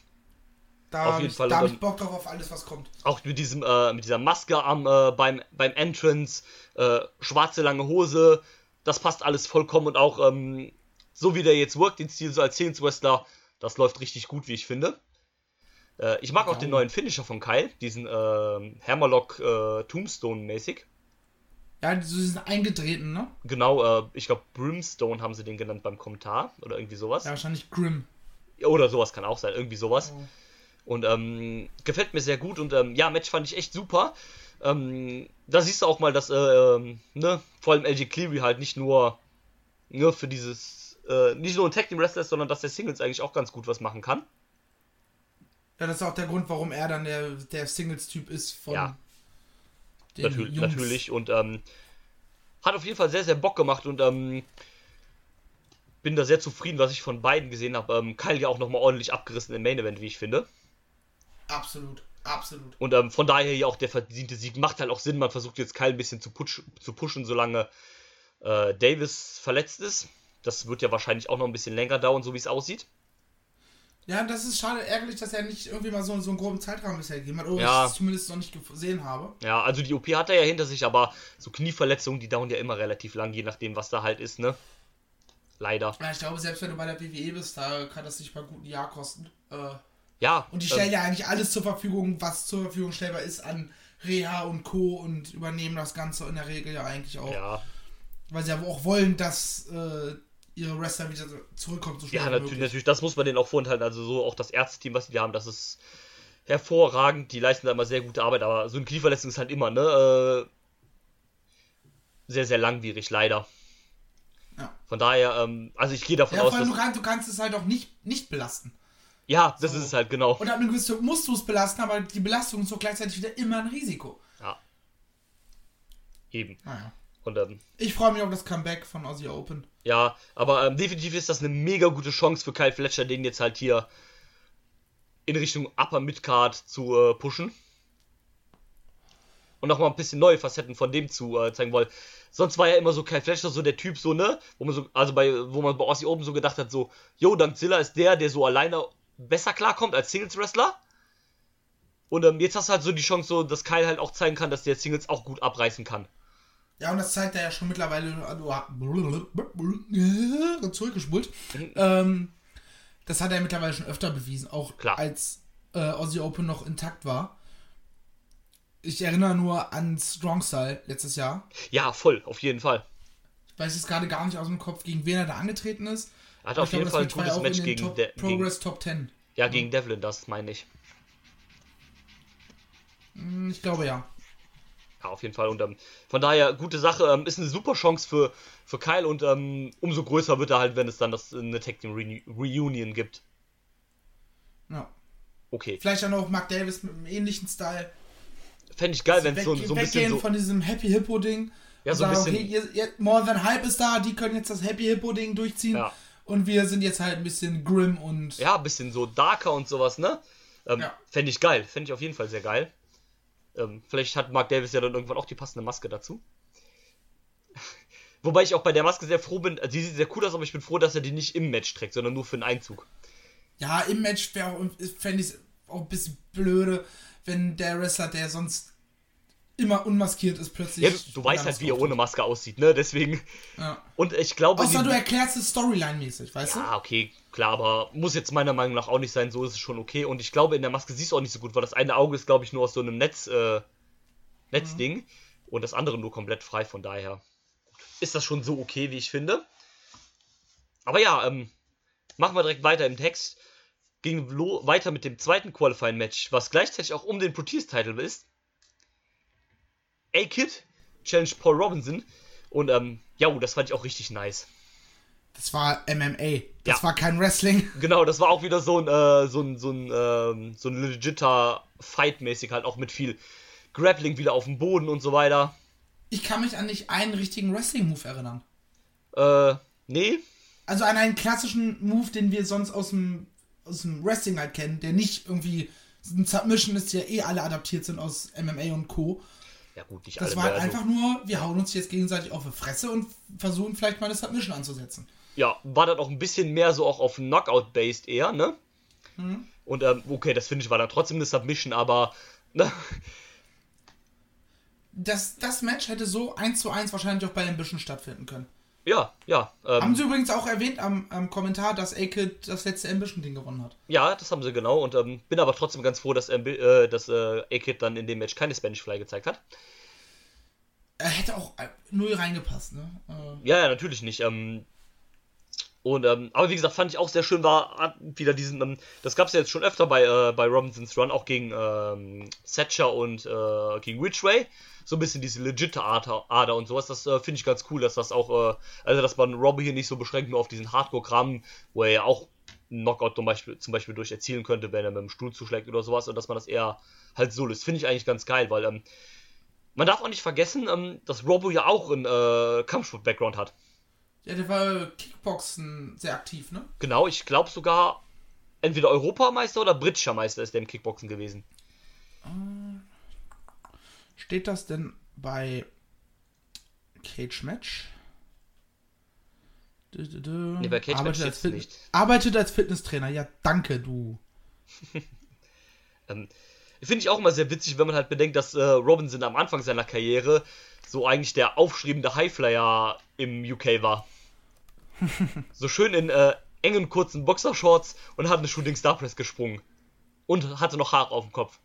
[SPEAKER 4] Da
[SPEAKER 3] Auf
[SPEAKER 4] habe
[SPEAKER 3] jeden
[SPEAKER 4] ich,
[SPEAKER 3] Fall.
[SPEAKER 4] da hab
[SPEAKER 3] Und
[SPEAKER 4] ich Bock drauf auf alles, was kommt.
[SPEAKER 3] Auch mit diesem, äh, mit dieser Maske am, äh, beim, beim Entrance, äh, schwarze lange Hose, das passt alles vollkommen und auch, ähm, so wie der jetzt workt, den Stil so als Singles Wrestler, das läuft richtig gut, wie ich finde. Äh, ich mag auch
[SPEAKER 4] Ja.
[SPEAKER 3] den neuen Finisher von Kyle, diesen, äh, Hammerlock, äh, Tombstone-mäßig.
[SPEAKER 4] Ja, die sind eingetreten, ne?
[SPEAKER 3] Genau, äh, ich glaube Brimstone haben sie den genannt beim Kommentar oder irgendwie sowas.
[SPEAKER 4] Ja, wahrscheinlich Grim.
[SPEAKER 3] Oder sowas kann auch sein, irgendwie sowas.
[SPEAKER 4] Oh.
[SPEAKER 3] Und ähm, gefällt mir sehr gut und ähm, ja, Match fand ich echt super. Ähm, da siehst du auch mal, dass, äh, ähm, ne, vor allem L J Cleary halt nicht nur, nur für dieses, äh, nicht nur ein Tag Team Wrestler ist, sondern dass der Singles eigentlich auch ganz gut was machen kann.
[SPEAKER 4] Ja, das ist auch der Grund, warum er dann der, der Singles-Typ ist von
[SPEAKER 3] Ja.
[SPEAKER 4] den
[SPEAKER 3] Natürlich,
[SPEAKER 4] Jungs.
[SPEAKER 3] natürlich und ähm, hat auf jeden Fall sehr, sehr Bock gemacht und ähm, bin da sehr zufrieden, was ich von beiden gesehen habe. Ähm, Kyle ja auch nochmal ordentlich abgerissen im Main Event, wie ich finde.
[SPEAKER 4] Absolut, absolut.
[SPEAKER 3] Und ähm, von daher ja auch der verdiente Sieg. Macht halt auch Sinn, man versucht jetzt Kyle ein bisschen zu, putsch, zu pushen, solange äh, Davis verletzt ist. Das wird ja wahrscheinlich auch noch ein bisschen länger dauern, so wie es aussieht.
[SPEAKER 4] Ja, das ist schade, ärgerlich, dass er nicht irgendwie mal so, so einen groben Zeitraum bisher gegeben hat, oder
[SPEAKER 3] Ja.
[SPEAKER 4] ich es zumindest noch nicht gesehen habe.
[SPEAKER 3] Ja, also die O P hat er ja hinter sich, aber so Knieverletzungen, die dauern ja immer relativ lang, je nachdem, was da halt ist, ne? Leider.
[SPEAKER 4] Ja, ich glaube, selbst wenn du bei der W W E bist, da kann das nicht mal gut ein Jahr kosten. Äh,
[SPEAKER 3] Ja.
[SPEAKER 4] und die stellen
[SPEAKER 3] ähm,
[SPEAKER 4] ja eigentlich alles zur Verfügung, was zur Verfügung stellbar ist an Reha und Co. und übernehmen das Ganze in der Regel ja eigentlich auch.
[SPEAKER 3] Ja,
[SPEAKER 4] Weil sie aber auch wollen, dass äh, ihre Wrestler wieder zurückkommen, so schnell
[SPEAKER 3] ja
[SPEAKER 4] wie
[SPEAKER 3] natürlich,
[SPEAKER 4] möglich.
[SPEAKER 3] natürlich, das muss man denen auch vorenthalten. Also so auch das Ärzteteam, was die da haben, das ist hervorragend. Die leisten da immer sehr gute Arbeit, aber so eine Knieverletzung ist halt immer, ne? Äh, sehr, sehr langwierig, leider.
[SPEAKER 4] Ja.
[SPEAKER 3] Von daher, ähm, also ich gehe davon
[SPEAKER 4] Ja,
[SPEAKER 3] aus,
[SPEAKER 4] vor allem,
[SPEAKER 3] dass...
[SPEAKER 4] du kannst, du kannst es halt auch nicht, nicht belasten.
[SPEAKER 3] Ja, das
[SPEAKER 4] So.
[SPEAKER 3] ist es halt, genau.
[SPEAKER 4] Und ab einem gewissen Punkt musst du es belasten, aber die Belastung ist so gleichzeitig wieder immer ein Risiko.
[SPEAKER 3] Ja. Eben.
[SPEAKER 4] Naja.
[SPEAKER 3] Und, ähm,
[SPEAKER 4] Ich freue mich auf das Comeback von Aussie Open.
[SPEAKER 3] ja, aber ähm, definitiv ist das eine mega gute Chance für Kyle Fletcher, den jetzt halt hier in Richtung Upper Midcard zu äh, pushen. Und nochmal ein bisschen neue Facetten von dem zu äh, zeigen wollen. Sonst war ja immer so Kyle Fletcher so der Typ so, ne, wo man so, also bei, wo man bei Aussie Open so gedacht hat, so, yo, Dankzilla ist der, der so alleine besser klarkommt als Singles-Wrestler. Und ähm, jetzt hast du halt so die Chance, so, dass Kyle halt auch zeigen kann, dass der Singles auch gut abreißen kann.
[SPEAKER 4] Ja, und das zeigt er ja schon mittlerweile. Zurückgespult.
[SPEAKER 3] Mhm.
[SPEAKER 4] Ähm, das hat er mittlerweile schon öfter bewiesen, auch
[SPEAKER 3] Klar.
[SPEAKER 4] als äh, Aussie Open noch intakt war. Ich erinnere nur an Strong Style letztes Jahr.
[SPEAKER 3] Ja, voll, auf jeden Fall.
[SPEAKER 4] Ich weiß jetzt gerade gar nicht aus dem Kopf, gegen wen er da angetreten ist.
[SPEAKER 3] Er hat auf jeden Fall ein gutes Match gegen,
[SPEAKER 4] Top,
[SPEAKER 3] De-
[SPEAKER 4] Progress
[SPEAKER 3] gegen
[SPEAKER 4] Top zehn.
[SPEAKER 3] Ja, gegen Devlin, das meine ich.
[SPEAKER 4] Ich glaube ja.
[SPEAKER 3] Ja, auf jeden Fall. Und ähm, von daher, gute Sache. Ähm, ist eine super Chance für, für Kyle und ähm, umso größer wird er halt, wenn es dann das, eine Tag Team Re- Reunion gibt.
[SPEAKER 4] Ja.
[SPEAKER 3] Okay.
[SPEAKER 4] Vielleicht dann auch Mark Davis mit einem ähnlichen Style.
[SPEAKER 3] Fände ich geil, wenn es
[SPEAKER 4] Weg,
[SPEAKER 3] so, so ein bisschen
[SPEAKER 4] weggehen
[SPEAKER 3] so...
[SPEAKER 4] von diesem Happy Hippo Ding.
[SPEAKER 3] Ja, so ein
[SPEAKER 4] sagen,
[SPEAKER 3] bisschen...
[SPEAKER 4] okay, ihr, ihr, More Than Hype ist da, die können jetzt das Happy Hippo Ding durchziehen.
[SPEAKER 3] Ja.
[SPEAKER 4] Und wir sind jetzt halt ein bisschen grim und...
[SPEAKER 3] Ja, ein bisschen so darker und sowas, ne? Ähm,
[SPEAKER 4] Ja.
[SPEAKER 3] Fände ich geil. Fände ich auf jeden Fall sehr geil. Ähm, vielleicht hat Mark Davis ja dann irgendwann auch die passende Maske dazu. Wobei ich auch bei der Maske sehr froh bin. Also die sieht sehr cool aus, aber ich bin froh, dass er die nicht im Match trägt, sondern nur für den Einzug.
[SPEAKER 4] Ja, im Match wäre auch, fände ich es auch ein bisschen blöde, wenn der Wrestler, der sonst immer unmaskiert ist, plötzlich...
[SPEAKER 3] Ja, du, du weißt halt, wie er ohne Maske aussieht, ne? Deswegen...
[SPEAKER 4] Ja.
[SPEAKER 3] Und ich glaube...
[SPEAKER 4] Außer
[SPEAKER 3] die,
[SPEAKER 4] du erklärst es Storyline-mäßig, weißt
[SPEAKER 3] ja, okay, klar, aber muss jetzt meiner Meinung nach auch nicht sein, so ist es schon okay. Und ich glaube, in der Maske siehst du auch nicht so gut, weil das eine Auge ist, glaube ich, nur aus so einem Netz, äh, Netzding mhm. und das andere nur komplett frei, von daher ist das schon so okay, wie ich finde. Aber ja, ähm, machen wir direkt weiter im Text. Ging lo- weiter mit dem zweiten Qualifying-Match, was gleichzeitig auch um den Protease-Title ist. A-Kid challenge Paul Robinson und ähm, ja, das fand ich auch richtig nice.
[SPEAKER 4] Das war M M A. Das
[SPEAKER 3] Ja.
[SPEAKER 4] war kein Wrestling.
[SPEAKER 3] Genau, das war auch wieder so ein, äh, so ein, so ein, ähm, so ein legitter Fight-mäßig, halt auch mit viel Grappling wieder auf dem Boden und so weiter.
[SPEAKER 4] Ich kann mich an nicht einen richtigen Wrestling-Move erinnern.
[SPEAKER 3] Äh, nee.
[SPEAKER 4] Also an einen klassischen Move, den wir sonst aus dem, aus dem Wrestling halt kennen, der nicht irgendwie ein Submission ist, die ja eh alle adaptiert sind aus M M A und Co.
[SPEAKER 3] Ja gut, nicht
[SPEAKER 4] Das
[SPEAKER 3] alle
[SPEAKER 4] war
[SPEAKER 3] mehr,
[SPEAKER 4] halt
[SPEAKER 3] also,
[SPEAKER 4] einfach nur, wir hauen uns jetzt gegenseitig auf die Fresse und versuchen vielleicht mal eine Submission anzusetzen.
[SPEAKER 3] ja, war dann auch ein bisschen mehr so auch auf Knockout-based eher, ne?
[SPEAKER 4] Mhm.
[SPEAKER 3] Und ähm, okay, das finde ich war dann trotzdem eine Submission, aber ne?
[SPEAKER 4] Das, das Match hätte so eins zu eins wahrscheinlich auch bei Ambition stattfinden können.
[SPEAKER 3] Ja, ja. Ähm,
[SPEAKER 4] Haben sie übrigens auch erwähnt am, am Kommentar, dass A-Kid das letzte Ambition-Ding gewonnen hat.
[SPEAKER 3] Ja, das haben sie genau und ähm, bin aber trotzdem ganz froh, dass, Ambi- äh, dass äh, A-Kid dann in dem Match keine Spanish Fly gezeigt hat.
[SPEAKER 4] Er hätte auch null reingepasst, ne? Äh,
[SPEAKER 3] Ja, ja, natürlich nicht. Ähm, und, ähm, aber wie gesagt, fand ich auch sehr schön, war hat wieder diesen, ähm, das gab es ja jetzt schon öfter bei, äh, bei Robinsons Run, auch gegen ähm, Thatcher und äh, gegen Ridgeway. So ein bisschen diese legitime Ader, Ader und sowas. Das äh, finde ich ganz cool, dass das auch, äh, also dass man Robbie hier nicht so beschränkt nur auf diesen Hardcore-Kram, wo er ja auch einen Knockout zum Beispiel, zum Beispiel durch erzielen könnte, wenn er mit dem Stuhl zuschlägt oder sowas, und dass man das eher halt so löst. Finde ich eigentlich ganz geil, weil ähm, man darf auch nicht vergessen, ähm, dass Robbo ja auch einen äh, Kampfsport-Background hat.
[SPEAKER 4] ja, der war Kickboxen sehr aktiv, ne?
[SPEAKER 3] Genau, ich glaube sogar entweder Europameister oder britischer Meister ist der im Kickboxen gewesen.
[SPEAKER 4] Steht das denn bei Cage Match? Dö, dö, dö.
[SPEAKER 3] Nee, bei Cage Match
[SPEAKER 4] arbeitet, als
[SPEAKER 3] steht's
[SPEAKER 4] Fit-
[SPEAKER 3] nicht.
[SPEAKER 4] arbeitet als Fitnesstrainer. Ja, danke, du.
[SPEAKER 3] Ähm, Finde ich auch immer sehr witzig, wenn man halt bedenkt, dass äh, Robinson am Anfang seiner Karriere so eigentlich der aufstrebende Highflyer im U K war. So schön in äh, engen, kurzen Boxershorts und hat eine Shooting Star Press gesprungen. Und hatte noch Haare auf dem Kopf.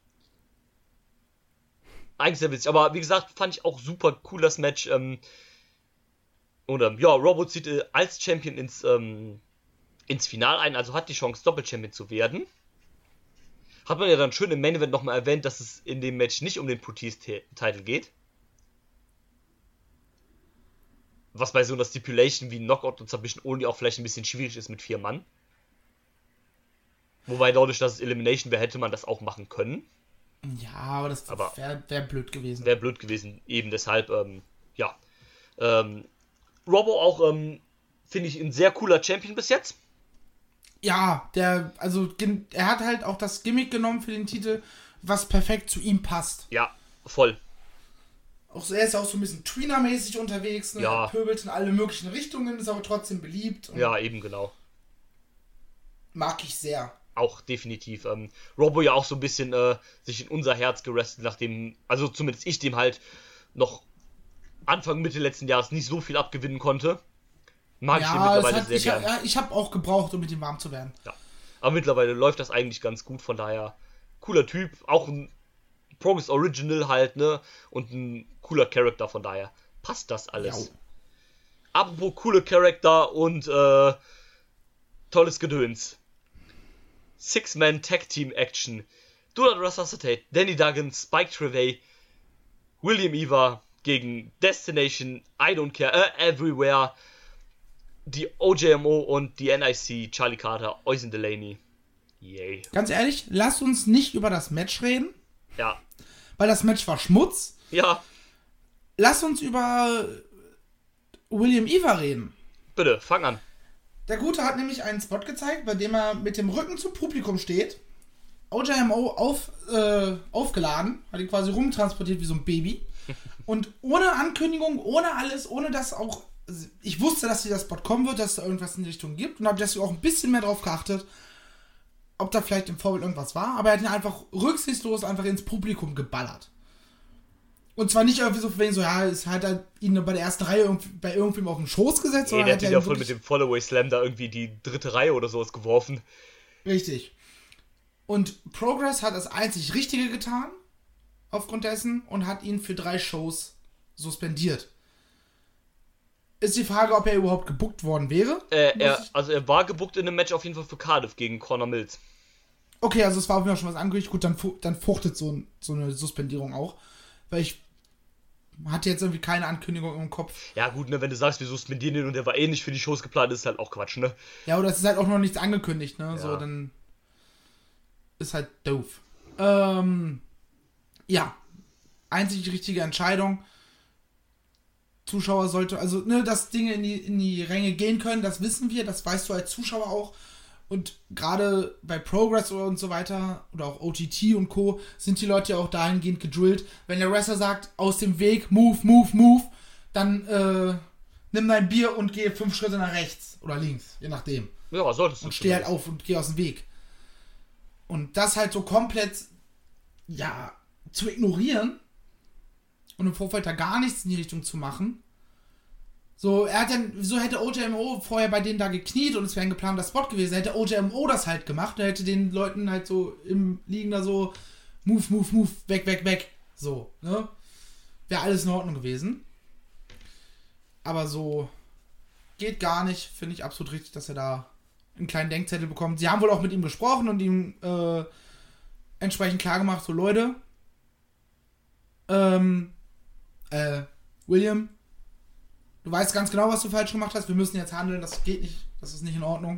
[SPEAKER 3] Eigentlich sehr witzig. Aber wie gesagt, fand ich auch super cool das Match. Ähm, und ähm, ja, Robbo zieht äh, als Champion ins, ähm, ins Finale ein, also hat die Chance, Doppel-Champion zu werden. Hat man ja dann schön im Main Event nochmal erwähnt, dass es in dem Match nicht um den Protease-Title geht. Was bei so einer Stipulation wie Knockout und Submission Only auch vielleicht ein bisschen schwierig ist mit vier Mann. Wobei dadurch, dass es Elimination wäre, hätte man das auch machen können.
[SPEAKER 4] Ja, aber das
[SPEAKER 3] Aber-
[SPEAKER 4] wäre wär blöd gewesen.
[SPEAKER 3] Wäre blöd gewesen, eben deshalb, ähm, ja. Ähm, Robbo auch, ähm, finde ich, ein sehr cooler Champion bis jetzt.
[SPEAKER 4] Ja, der, also, gen- er hat halt auch das Gimmick genommen für den Titel, was perfekt zu ihm passt.
[SPEAKER 3] Ja, voll.
[SPEAKER 4] Auch so, er ist auch so ein bisschen Tweener-mäßig unterwegs, ne?
[SPEAKER 3] Ja.
[SPEAKER 4] Er pöbelt in alle möglichen Richtungen, ist aber trotzdem beliebt. Und
[SPEAKER 3] Ja, eben genau.
[SPEAKER 4] mag ich sehr.
[SPEAKER 3] auch definitiv. Ähm, Robbo ja auch so ein bisschen äh, sich in unser Herz gerestet, nachdem, also zumindest ich dem halt noch Anfang, Mitte letzten Jahres nicht so viel abgewinnen konnte. Mag
[SPEAKER 4] ja,
[SPEAKER 3] ich ihn mittlerweile
[SPEAKER 4] hat,
[SPEAKER 3] sehr
[SPEAKER 4] ich,
[SPEAKER 3] gern.
[SPEAKER 4] Ja, ich habe auch gebraucht, um mit ihm warm zu werden.
[SPEAKER 3] Ja. Aber mittlerweile läuft das eigentlich ganz gut, von daher cooler Typ, auch ein Progress Original halt, ne? Und ein cooler Charakter, von daher passt das alles. Ja. Apropos coole Charakter und äh, tolles Gedöns. Six-Man Tag Team Action. Do Not Resuscitate, Danny Duggan, Spike Trivet, William Eva gegen Destination, I Don't Care, äh, Everywhere, die O J M O und die N I C, Charlie Carter, Oisin Delaney. Yay.
[SPEAKER 4] Ganz ehrlich, lasst uns nicht über das Match reden.
[SPEAKER 3] Ja.
[SPEAKER 4] Weil das Match war Schmutz.
[SPEAKER 3] Ja.
[SPEAKER 4] Lass uns über William Eva reden.
[SPEAKER 3] Bitte, fang an.
[SPEAKER 4] Der Gute hat nämlich einen Spot gezeigt, bei dem er mit dem Rücken zum Publikum steht. O J M O auf, äh, aufgeladen, hat ihn quasi rumtransportiert wie so ein Baby. Und ohne Ankündigung, ohne alles, ohne dass auch... Ich wusste, dass dieser Spot kommen wird, dass es da irgendwas in die Richtung gibt und habe deswegen auch ein bisschen mehr drauf geachtet, ob da vielleicht im Vorbild irgendwas war, aber er hat ihn einfach rücksichtslos einfach ins Publikum geballert. Und zwar nicht irgendwie so wegen so, ja, es hat er ihn bei der ersten Reihe irgendwie, bei irgendwem auf den Schoß gesetzt.
[SPEAKER 3] Nee, der hat ihn ja voll mit dem Followaway Slam da irgendwie die dritte Reihe oder sowas geworfen.
[SPEAKER 4] Richtig. Und Progress hat das einzig Richtige getan, aufgrund dessen, und hat ihn für drei Shows suspendiert. Ist die Frage, ob er überhaupt gebuckt worden wäre.
[SPEAKER 3] Äh, er, also er war gebuckt in einem Match auf jeden Fall für Cardiff gegen Conor Mills.
[SPEAKER 4] Okay, also es war auf jeden Fall schon was angekündigt. Gut, dann, dann fruchtet so, so eine Suspendierung auch. Weil ich hatte jetzt irgendwie keine Ankündigung im Kopf.
[SPEAKER 3] Ja gut, ne, wenn du sagst, wir suspendieren ihn und der war eh nicht für die Shows geplant, ist halt auch Quatsch, ne?
[SPEAKER 4] Ja, oder es ist halt auch noch nichts angekündigt, ne? Ja. So, dann ist halt doof. Ähm, ja. Einzig richtige Entscheidung. Zuschauer sollte, also, ne, dass Dinge in die, in die Ränge gehen können, das wissen wir, das weißt du als Zuschauer auch. Und gerade bei Progress und so weiter, oder auch O T T und Co., sind die Leute ja auch dahingehend gedrillt. Wenn der Wrestler sagt, aus dem Weg, move, move, move, dann äh, nimm dein Bier und geh fünf Schritte nach rechts oder links, je nachdem.
[SPEAKER 3] Ja, solltest du.
[SPEAKER 4] Und steh halt auf und geh aus dem Weg. Und das halt so komplett, ja, zu ignorieren und im Vorfeld da gar nichts in die Richtung zu machen. So, er hat dann, wieso hätte O J M O vorher bei denen da gekniet und es wäre ein geplanter Spot gewesen, hätte O J M O das halt gemacht, er hätte den Leuten halt so im Liegen da so, move, move, move, weg, weg, weg, so, ne? Wäre alles in Ordnung gewesen. Aber so geht gar nicht, finde ich absolut richtig, dass er da einen kleinen Denkzettel bekommt. Sie haben wohl auch mit ihm gesprochen und ihm äh, entsprechend klar gemacht, so Leute, ähm, äh, William, du weißt ganz genau, was du falsch gemacht hast. Wir müssen jetzt handeln. Das geht nicht. Das ist nicht in Ordnung.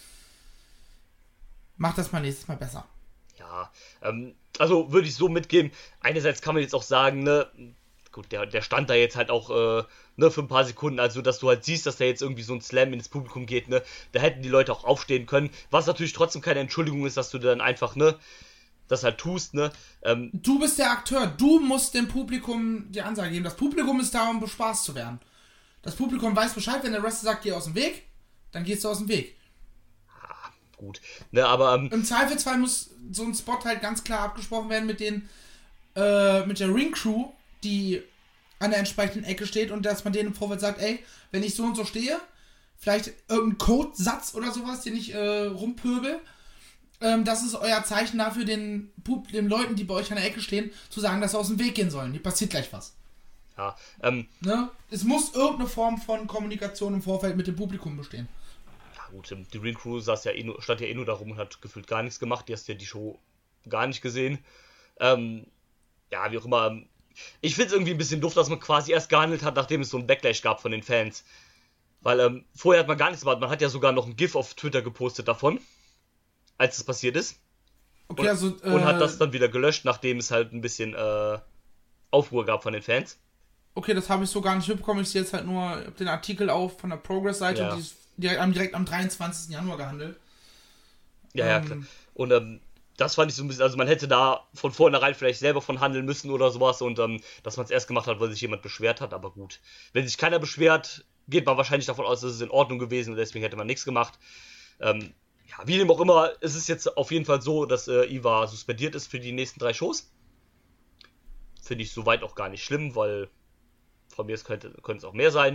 [SPEAKER 4] Mach das mal nächstes Mal besser.
[SPEAKER 3] Ja, ähm, also würde ich so mitgeben. Einerseits kann man jetzt auch sagen, ne, gut, der, der stand da jetzt halt auch, äh, ne, für ein paar Sekunden, also dass du halt siehst, dass da jetzt irgendwie so ein Slam ins Publikum geht, ne, da hätten die Leute auch aufstehen können. Was natürlich trotzdem keine Entschuldigung ist, dass du dann einfach, ne, das halt tust, ne. Ähm,
[SPEAKER 4] du bist der Akteur. Du musst dem Publikum die Ansage geben. Das Publikum ist da, um bespaßt zu werden. Das Publikum weiß Bescheid, wenn der Wrestler sagt, geh aus dem Weg, dann gehst du aus dem Weg.
[SPEAKER 3] Ah, gut. Ne, aber, ähm,
[SPEAKER 4] im Zweifelsfall muss so ein Spot halt ganz klar abgesprochen werden mit den, äh, mit der Ring-Crew, die an der entsprechenden Ecke steht und dass man denen im Vorfeld sagt, ey, wenn ich so und so stehe, vielleicht irgendein Codesatz oder sowas, den ich äh, rumpöbel, ähm, das ist euer Zeichen dafür, den, den Leuten, die bei euch an der Ecke stehen, zu sagen, dass sie aus dem Weg gehen sollen. Hier passiert gleich was.
[SPEAKER 3] Ja, ähm,
[SPEAKER 4] ne? Es muss irgendeine Form von Kommunikation im Vorfeld mit dem Publikum bestehen.
[SPEAKER 3] Ja gut, die Ring Crew saß ja eh nur, stand ja eh nur da rum und hat gefühlt gar nichts gemacht. Die hast ja die Show gar nicht gesehen. Ähm, ja, wie auch immer. Ich finde es irgendwie ein bisschen doof, dass man quasi erst gehandelt hat, nachdem es so einen Backlash gab von den Fans. Weil ähm, vorher hat man gar nichts gemacht. Man hat ja sogar noch ein GIF auf Twitter gepostet davon, als es passiert ist.
[SPEAKER 4] Okay,
[SPEAKER 3] und,
[SPEAKER 4] also, äh,
[SPEAKER 3] und hat das dann wieder gelöscht, nachdem es halt ein bisschen äh, Aufruhr gab von den Fans.
[SPEAKER 4] Okay, das habe ich so gar nicht mitbekommen. Ich sehe jetzt halt nur den Artikel auf von der Progress-Seite
[SPEAKER 3] ja.
[SPEAKER 4] und die ist direkt, direkt am dreiundzwanzigsten Januar gehandelt.
[SPEAKER 3] Ja, ja,
[SPEAKER 4] ähm,
[SPEAKER 3] klar. Und ähm, das fand ich so ein bisschen, also man hätte da von vornherein vielleicht selber von handeln müssen oder sowas und ähm, dass man es erst gemacht hat, weil sich jemand beschwert hat, aber gut. Wenn sich keiner beschwert, geht man wahrscheinlich davon aus, dass es in Ordnung gewesen und deswegen hätte man nichts gemacht. Ähm, ja, wie dem auch immer, es ist jetzt auf jeden Fall so, dass äh, Ivar suspendiert ist für die nächsten drei Shows. Finde ich soweit auch gar nicht schlimm, weil von mir könnte, könnte es auch mehr sein.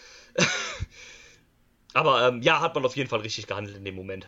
[SPEAKER 3] Aber ähm, ja, hat man auf jeden Fall richtig gehandelt in dem Moment.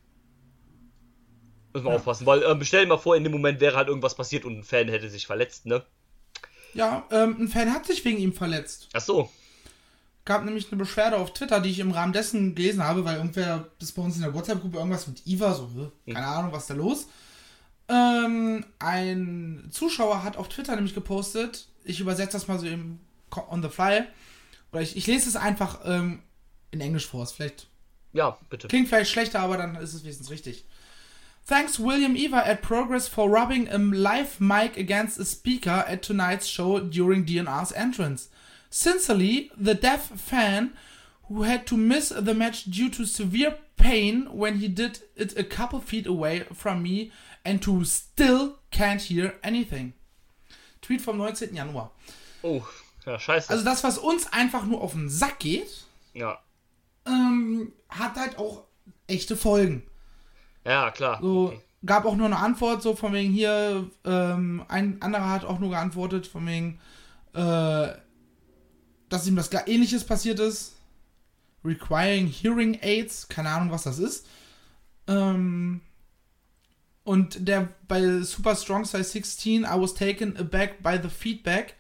[SPEAKER 3] Müssen wir ja. aufpassen, weil ähm, stell dir mal vor, in dem Moment wäre halt irgendwas passiert und ein Fan hätte sich verletzt, ne?
[SPEAKER 4] Ja, ähm, ein Fan hat sich wegen ihm verletzt.
[SPEAKER 3] Ach so.
[SPEAKER 4] Gab nämlich eine Beschwerde auf Twitter, die ich im Rahmen dessen gelesen habe, weil irgendwer bis bei uns in der WhatsApp-Gruppe irgendwas mit Ivar, so, hm. keine Ahnung, was ist da los. Ähm, ein Zuschauer hat auf Twitter nämlich gepostet, ich übersetze das mal so im on the fly, oder ich, ich lese es einfach ähm, in Englisch vor, ist vielleicht...
[SPEAKER 3] Ja, bitte.
[SPEAKER 4] Klingt vielleicht schlechter, aber dann ist es wenigstens richtig. Thanks William Ivar at Progress for rubbing a live mic against a speaker at tonight's show during D N R's entrance. Sincerely, the deaf fan who had to miss the match due to severe pain when he did it a couple feet away from me and who still can't hear anything. Tweet vom neunzehnten Januar.
[SPEAKER 3] Oh, ja, scheiße.
[SPEAKER 4] Also das, was uns einfach nur auf den Sack geht,
[SPEAKER 3] ja.
[SPEAKER 4] ähm, hat halt auch echte Folgen.
[SPEAKER 3] Ja, klar.
[SPEAKER 4] So,
[SPEAKER 3] okay.
[SPEAKER 4] Gab auch nur eine Antwort, so von wegen hier, ähm, ein anderer hat auch nur geantwortet, von wegen, äh, dass ihm das Ähnliches passiert ist. Requiring Hearing Aids, keine Ahnung, was das ist. Ähm, und der bei Super Strong Size sixteen, I was taken aback by the feedback.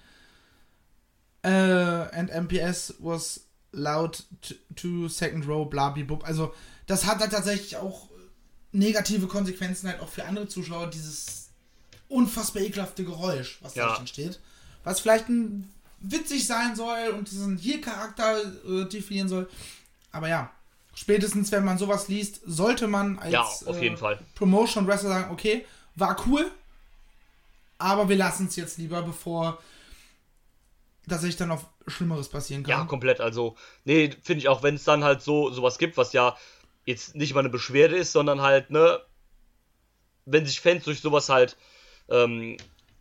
[SPEAKER 4] Uh, and M P S was loud to, to second row, blabibub. Also, das hat halt tatsächlich auch negative Konsequenzen halt auch für andere Zuschauer, dieses unfassbar ekelhafte Geräusch, was
[SPEAKER 3] ja.
[SPEAKER 4] da entsteht. Was vielleicht ein witzig sein soll und diesen Heel-Charakter äh, definieren soll. Aber ja, spätestens wenn man sowas liest, sollte man als
[SPEAKER 3] ja, auf jeden
[SPEAKER 4] äh,
[SPEAKER 3] Fall.
[SPEAKER 4] Promotion-Wrestler sagen, okay, war cool, aber wir lassen es jetzt lieber, bevor tatsächlich dann noch Schlimmeres passieren kann.
[SPEAKER 3] Ja, komplett. Also, nee, finde ich auch, wenn es dann halt so sowas gibt, was ja jetzt nicht mal eine Beschwerde ist, sondern halt, ne, wenn sich Fans durch sowas halt ähm,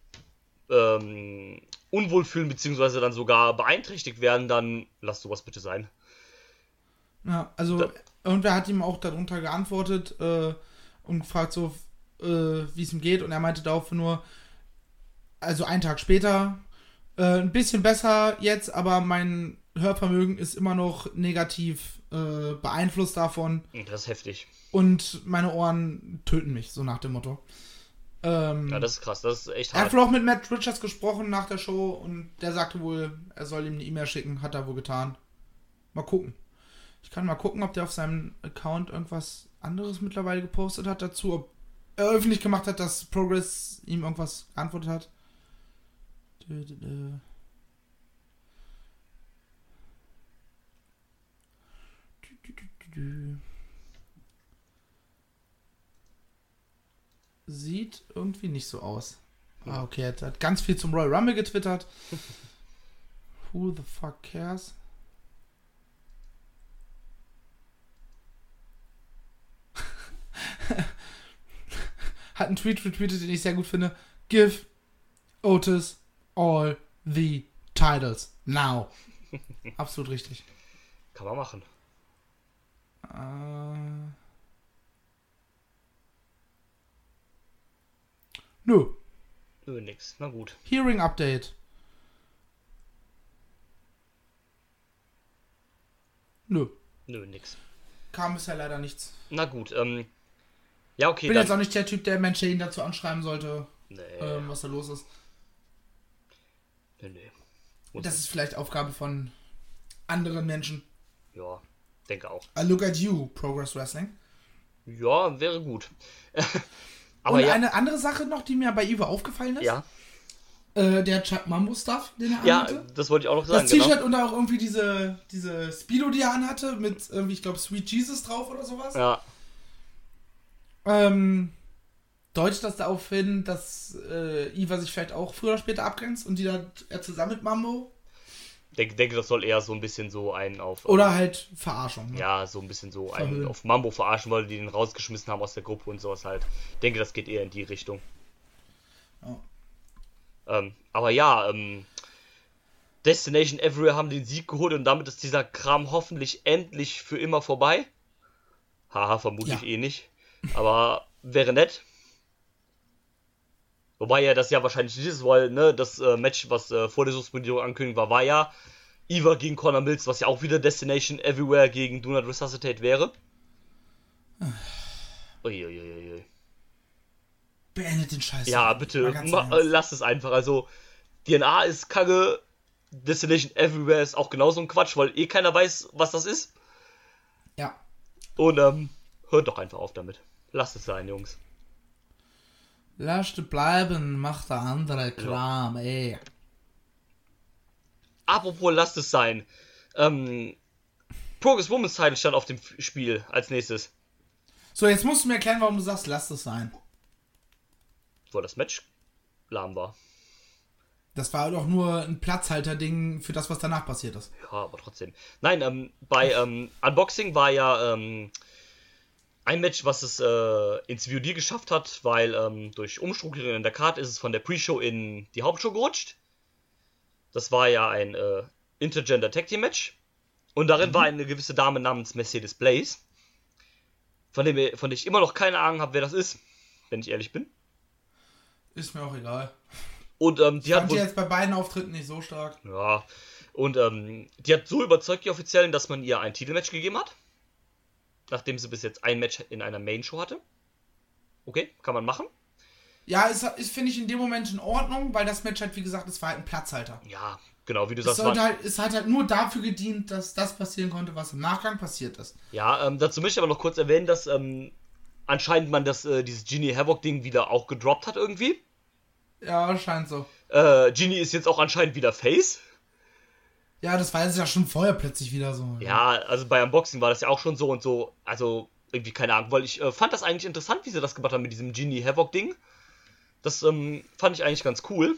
[SPEAKER 3] ähm, unwohl fühlen, beziehungsweise dann sogar beeinträchtigt werden, dann lass sowas bitte sein.
[SPEAKER 4] Ja, also da, irgendwer hat ihm auch darunter geantwortet äh, und gefragt so, äh, wie es ihm geht, und er meinte darauf nur, also einen Tag später, äh, ein bisschen besser jetzt, aber mein Hörvermögen ist immer noch negativ äh, beeinflusst davon.
[SPEAKER 3] Das ist heftig.
[SPEAKER 4] Und meine Ohren töten mich, so nach dem Motto. Ähm,
[SPEAKER 3] ja, das ist krass, das ist echt
[SPEAKER 4] hart. Er
[SPEAKER 3] hart.
[SPEAKER 4] hat wohl auch mit Matt Richards gesprochen nach der Show und der sagte wohl, er soll ihm eine E-Mail schicken, hat er wohl getan. Mal gucken. Ich kann mal gucken, ob der auf seinem Account irgendwas anderes mittlerweile gepostet hat dazu, ob er öffentlich gemacht hat, dass Progress ihm irgendwas geantwortet hat. Dö, dö, dö. Sieht irgendwie nicht so aus. Ah, okay, er hat ganz viel zum Royal Rumble getwittert. Who the fuck cares? Hat einen Tweet retweetet, den ich sehr gut finde. Give Otis all the titles now. Absolut richtig.
[SPEAKER 3] Kann man machen.
[SPEAKER 4] Äh... Nö.
[SPEAKER 3] Nö, nix. Na gut.
[SPEAKER 4] Hearing Update. Nö.
[SPEAKER 3] Nö, nix.
[SPEAKER 4] Kam bisher leider nichts.
[SPEAKER 3] Na gut, ähm... ja, okay.
[SPEAKER 4] Ich bin
[SPEAKER 3] dann...
[SPEAKER 4] jetzt auch nicht der Typ, der Mensch ihn dazu anschreiben sollte,
[SPEAKER 3] nee.
[SPEAKER 4] ähm, was da los ist.
[SPEAKER 3] Nee, nee. Muss
[SPEAKER 4] das
[SPEAKER 3] nicht.
[SPEAKER 4] ist vielleicht Aufgabe von anderen Menschen.
[SPEAKER 3] Ja, denke auch.
[SPEAKER 4] I look at you, Progress Wrestling.
[SPEAKER 3] Ja, wäre gut. Aber
[SPEAKER 4] Und
[SPEAKER 3] ja.
[SPEAKER 4] eine andere Sache noch, die mir bei Ivo aufgefallen ist.
[SPEAKER 3] Ja.
[SPEAKER 4] Äh, der Chuck Mambo-Stuff, den er
[SPEAKER 3] Ja,
[SPEAKER 4] anhatte.
[SPEAKER 3] das wollte ich auch noch sagen.
[SPEAKER 4] Das T-Shirt
[SPEAKER 3] genau.
[SPEAKER 4] und auch irgendwie diese, diese Speedo, die er anhatte, mit irgendwie, ich glaube, Sweet Jesus drauf oder sowas.
[SPEAKER 3] Ja.
[SPEAKER 4] Ähm, deutet das darauf hin, dass äh, Ivar sich vielleicht auch früher oder später abgrenzt und die dann er zusammen mit Mambo?
[SPEAKER 3] Ich denke, denke, das soll eher so ein bisschen so ein auf...
[SPEAKER 4] Oder halt Verarschung. Ne?
[SPEAKER 3] Ja, so ein bisschen so ein
[SPEAKER 4] Verhöhnen.
[SPEAKER 3] auf Mambo verarschen, weil die den rausgeschmissen haben aus der Gruppe und sowas halt. Ich denke, das geht eher in die Richtung.
[SPEAKER 4] Ja.
[SPEAKER 3] Ähm, aber ja, ähm, Destination Everywhere haben den Sieg geholt und damit ist dieser Kram hoffentlich endlich für immer vorbei. Haha, vermutlich
[SPEAKER 4] Ja.
[SPEAKER 3] eh nicht. Aber wäre nett. Wobei ja das ja wahrscheinlich nicht ist, weil ne, das äh, Match, was äh, vor der Suspendierung angekündigt war, war ja Eva gegen Conor Mills, was ja auch wieder Destination Everywhere gegen Do Not Resuscitate wäre. Uiuiui.
[SPEAKER 4] Beendet den Scheiß.
[SPEAKER 3] Ja,
[SPEAKER 4] Mal
[SPEAKER 3] bitte,
[SPEAKER 4] ganz
[SPEAKER 3] ma,
[SPEAKER 4] ernst.
[SPEAKER 3] äh, lasst es einfach. Also, D N A ist kacke, Destination Everywhere ist auch genauso ein Quatsch, weil eh keiner weiß, was das ist.
[SPEAKER 4] Ja.
[SPEAKER 3] Und ähm, hört doch einfach auf damit. Lasst es sein, Jungs.
[SPEAKER 4] Lasst bleiben, macht der andere Kram, ey.
[SPEAKER 3] Apropos lasst es sein. Ähm, Progress Women's Title stand auf dem F- Spiel als nächstes.
[SPEAKER 4] So, jetzt musst du mir erklären, warum du sagst, lass es sein.
[SPEAKER 3] Weil das Match lahm war.
[SPEAKER 4] Das war doch nur ein Platzhalter-Ding für das, was danach passiert ist.
[SPEAKER 3] Ja, aber trotzdem. Nein, ähm, bei ähm, Unboxing war ja ähm, ein Match, was es äh, ins V O D geschafft hat, weil ähm, durch Umstrukturierung in der Card ist es von der Pre-Show in die Hauptshow gerutscht. Das war ja ein äh, Intergender Tag Team Match. Und darin mhm. war eine gewisse Dame namens Mercedes Blaze. Von, dem, von der ich immer noch keine Ahnung habe, wer das ist, wenn ich ehrlich bin.
[SPEAKER 4] Ist mir auch egal.
[SPEAKER 3] Und ähm, die
[SPEAKER 4] Ich
[SPEAKER 3] hat
[SPEAKER 4] fand
[SPEAKER 3] wohl,
[SPEAKER 4] die jetzt bei beiden Auftritten nicht so stark.
[SPEAKER 3] ja, und ähm, die hat so überzeugt, die Offiziellen, dass man ihr ein Titelmatch gegeben hat. Nachdem sie bis jetzt ein Match in einer Main-Show hatte. Okay, kann man machen.
[SPEAKER 4] Ja, ist, ist finde ich in dem Moment in Ordnung, weil das Match halt, wie gesagt, es war halt ein Platzhalter.
[SPEAKER 3] Ja, genau, wie du
[SPEAKER 4] Es,
[SPEAKER 3] sagst.
[SPEAKER 4] sollte
[SPEAKER 3] War,
[SPEAKER 4] halt, es hat halt nur dafür gedient, dass das passieren konnte, was im Nachgang passiert ist.
[SPEAKER 3] ja, ähm, dazu möchte ich aber noch kurz erwähnen, dass ähm, anscheinend man das, äh, dieses Genie Havoc-Ding wieder auch gedroppt hat irgendwie.
[SPEAKER 4] Ja, scheint so.
[SPEAKER 3] Äh, Genie ist jetzt auch anscheinend wieder Face.
[SPEAKER 4] Ja, das war jetzt ja schon vorher plötzlich wieder so.
[SPEAKER 3] Ja, also bei Unboxing war das ja auch schon so und so. Also, irgendwie keine Ahnung, weil ich äh, fand das eigentlich interessant, wie sie das gemacht haben mit diesem Genie Havoc-Ding. Das ähm, fand ich eigentlich ganz cool.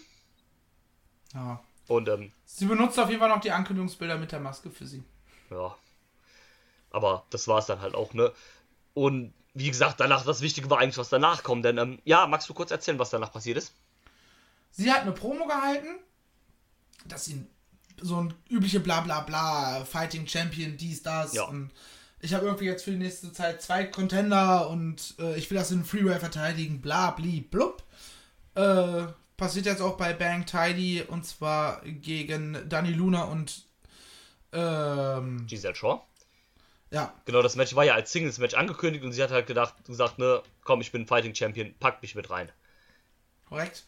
[SPEAKER 4] Ja.
[SPEAKER 3] Und, ähm,
[SPEAKER 4] Sie benutzt auf jeden Fall noch die Ankündigungsbilder mit der Maske für sie.
[SPEAKER 3] ja. Aber das war's dann halt auch, ne? Und wie gesagt, danach, das Wichtige war eigentlich, was danach kommt. Denn, ähm, ja, magst du kurz erzählen, was danach passiert ist?
[SPEAKER 4] Sie hat eine Promo gehalten, dass sie so ein übliche Bla-Bla-Bla, Fighting Champion, dies, das.
[SPEAKER 3] Ja.
[SPEAKER 4] Und ich habe irgendwie jetzt für die nächste Zeit zwei Contender und äh, ich will das in Freeway verteidigen, bla, bli, blub. Äh, passiert jetzt auch bei Bang Tidy und zwar gegen Dani Luna und ähm,
[SPEAKER 3] Giselle Shaw.
[SPEAKER 4] ja,
[SPEAKER 3] Genau, das Match war ja als Singles-Match angekündigt und sie hat halt gedacht, gesagt, ne, komm, ich bin Fighting Champion, pack mich mit rein.
[SPEAKER 4] korrekt.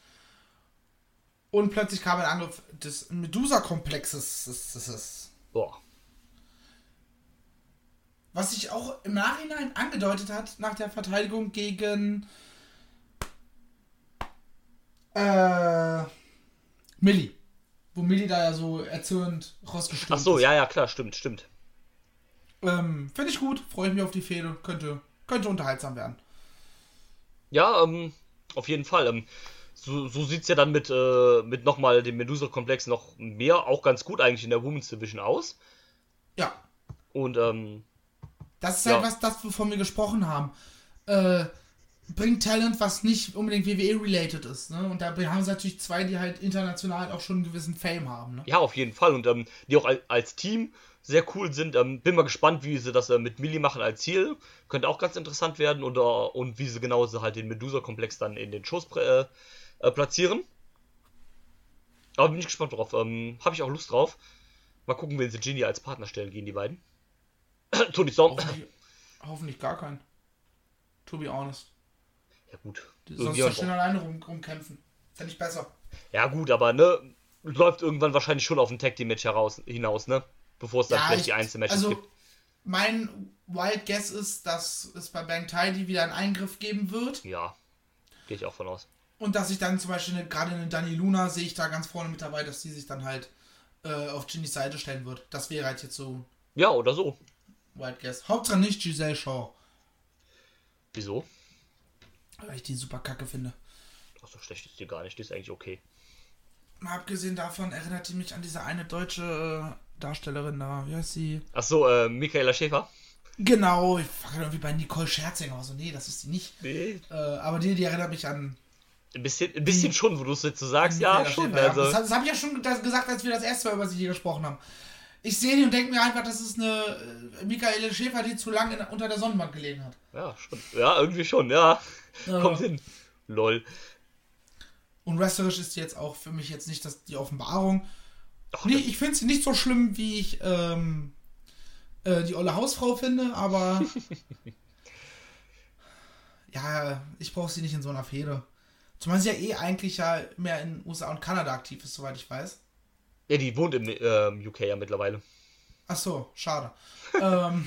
[SPEAKER 4] Und plötzlich kam ein Angriff des Medusa-Komplexes. Das, das, das.
[SPEAKER 3] Boah.
[SPEAKER 4] Was sich auch im Nachhinein angedeutet hat nach der Verteidigung gegen äh, Millie. Wo Millie da ja so erzürnt rausgestürmt
[SPEAKER 3] Ach so,
[SPEAKER 4] ist.
[SPEAKER 3] ja, ja, klar, stimmt, stimmt.
[SPEAKER 4] Ähm, Finde ich gut, freue ich mich auf die Fehde. Könnte, könnte unterhaltsam werden.
[SPEAKER 3] Ja, ähm, auf jeden Fall. Ähm, so so sieht es ja dann mit, äh, mit nochmal dem Medusa-Komplex noch mehr, auch ganz gut eigentlich in der Women's Division aus.
[SPEAKER 4] Ja.
[SPEAKER 3] Und, ähm,
[SPEAKER 4] Das ist
[SPEAKER 3] Ja.
[SPEAKER 4] halt was, das, wovon wir gesprochen haben. Äh, bringt Talent, was nicht unbedingt W W E-related ist. Ne? Und da haben sie natürlich zwei, die halt international auch schon einen gewissen Fame haben. Ne?
[SPEAKER 3] ja, auf jeden Fall. Und ähm, die auch al- als Team sehr cool sind. Ähm, bin mal gespannt, wie sie das äh, mit Millie machen als Ziel. Könnte auch ganz interessant werden. Und, äh, und wie sie genau sie halt den Medusa-Komplex dann in den Shows äh, äh, platzieren. Aber bin ich gespannt drauf. Ähm, Habe ich auch Lust drauf. Mal gucken, wen sie Genie als Partner stellen gegen die beiden. Tony Storm.
[SPEAKER 4] Hoffentlich, hoffentlich gar keinen. To be honest.
[SPEAKER 3] Ja gut.
[SPEAKER 4] Sonst
[SPEAKER 3] Irgendjemand
[SPEAKER 4] da schön alleine rum, rumkämpfen. Fände ich besser.
[SPEAKER 3] Ja gut, aber ne, läuft irgendwann wahrscheinlich schon auf ein Tag Team Match heraus, hinaus, ne? Bevor es dann
[SPEAKER 4] Ja,
[SPEAKER 3] vielleicht
[SPEAKER 4] ich-
[SPEAKER 3] die Einzelmatches
[SPEAKER 4] also,
[SPEAKER 3] gibt.
[SPEAKER 4] Mein Wild Guess ist, dass es bei Bang Tidy wieder einen Eingriff geben wird.
[SPEAKER 3] Ja, gehe ich auch von aus.
[SPEAKER 4] Und dass ich dann zum Beispiel eine, gerade eine Dani Luna sehe ich da ganz vorne mit dabei, dass die sich dann halt äh, auf Ginnys Seite stellen wird. Das wäre halt jetzt so
[SPEAKER 3] Ja, oder so.
[SPEAKER 4] Wild Guess. Hauptsache nicht Giselle Shaw.
[SPEAKER 3] Wieso?
[SPEAKER 4] Weil ich die super kacke finde.
[SPEAKER 3] Ach so schlecht ist die gar nicht, die ist eigentlich okay.
[SPEAKER 4] Mal abgesehen davon erinnert die mich an diese eine deutsche äh, Darstellerin da. Wie heißt sie?
[SPEAKER 3] Ach so, äh, Michaela Schäfer?
[SPEAKER 4] Genau, ich war irgendwie bei Nicole Scherzinger. Also nee, das ist die nicht.
[SPEAKER 3] Nee.
[SPEAKER 4] Äh, aber die, die erinnert mich an...
[SPEAKER 3] Ein bisschen, ein bisschen
[SPEAKER 4] Die-
[SPEAKER 3] schon, wo du es jetzt so sagst.
[SPEAKER 4] an
[SPEAKER 3] Ja,
[SPEAKER 4] Michaela
[SPEAKER 3] schon.
[SPEAKER 4] Schäfer, ja.
[SPEAKER 3] Also,
[SPEAKER 4] Das, das habe ich ja schon das gesagt, als wir das erste Mal über sie hier gesprochen haben. Ich sehe die und denke mir einfach, das ist eine äh, Michaela Schäfer, die zu lange in, unter der Sonnenbank gelegen hat.
[SPEAKER 3] Ja, schon. Ja, irgendwie schon, ja.
[SPEAKER 4] Ja.
[SPEAKER 3] Kommt hin. Lol.
[SPEAKER 4] Und wrestlerisch ist die jetzt auch für mich jetzt nicht das, die Offenbarung.
[SPEAKER 3] Ach,
[SPEAKER 4] Nee, ich finde sie nicht so schlimm, wie ich ähm, äh, die olle Hausfrau finde, aber ja, ich brauche sie nicht in so einer Fehde. Zumal sie ja eh eigentlich ja mehr in U S A und Kanada aktiv ist, soweit ich weiß.
[SPEAKER 3] Ja, die wohnt im ähm, U K ja mittlerweile.
[SPEAKER 4] Ach so, schade. ähm,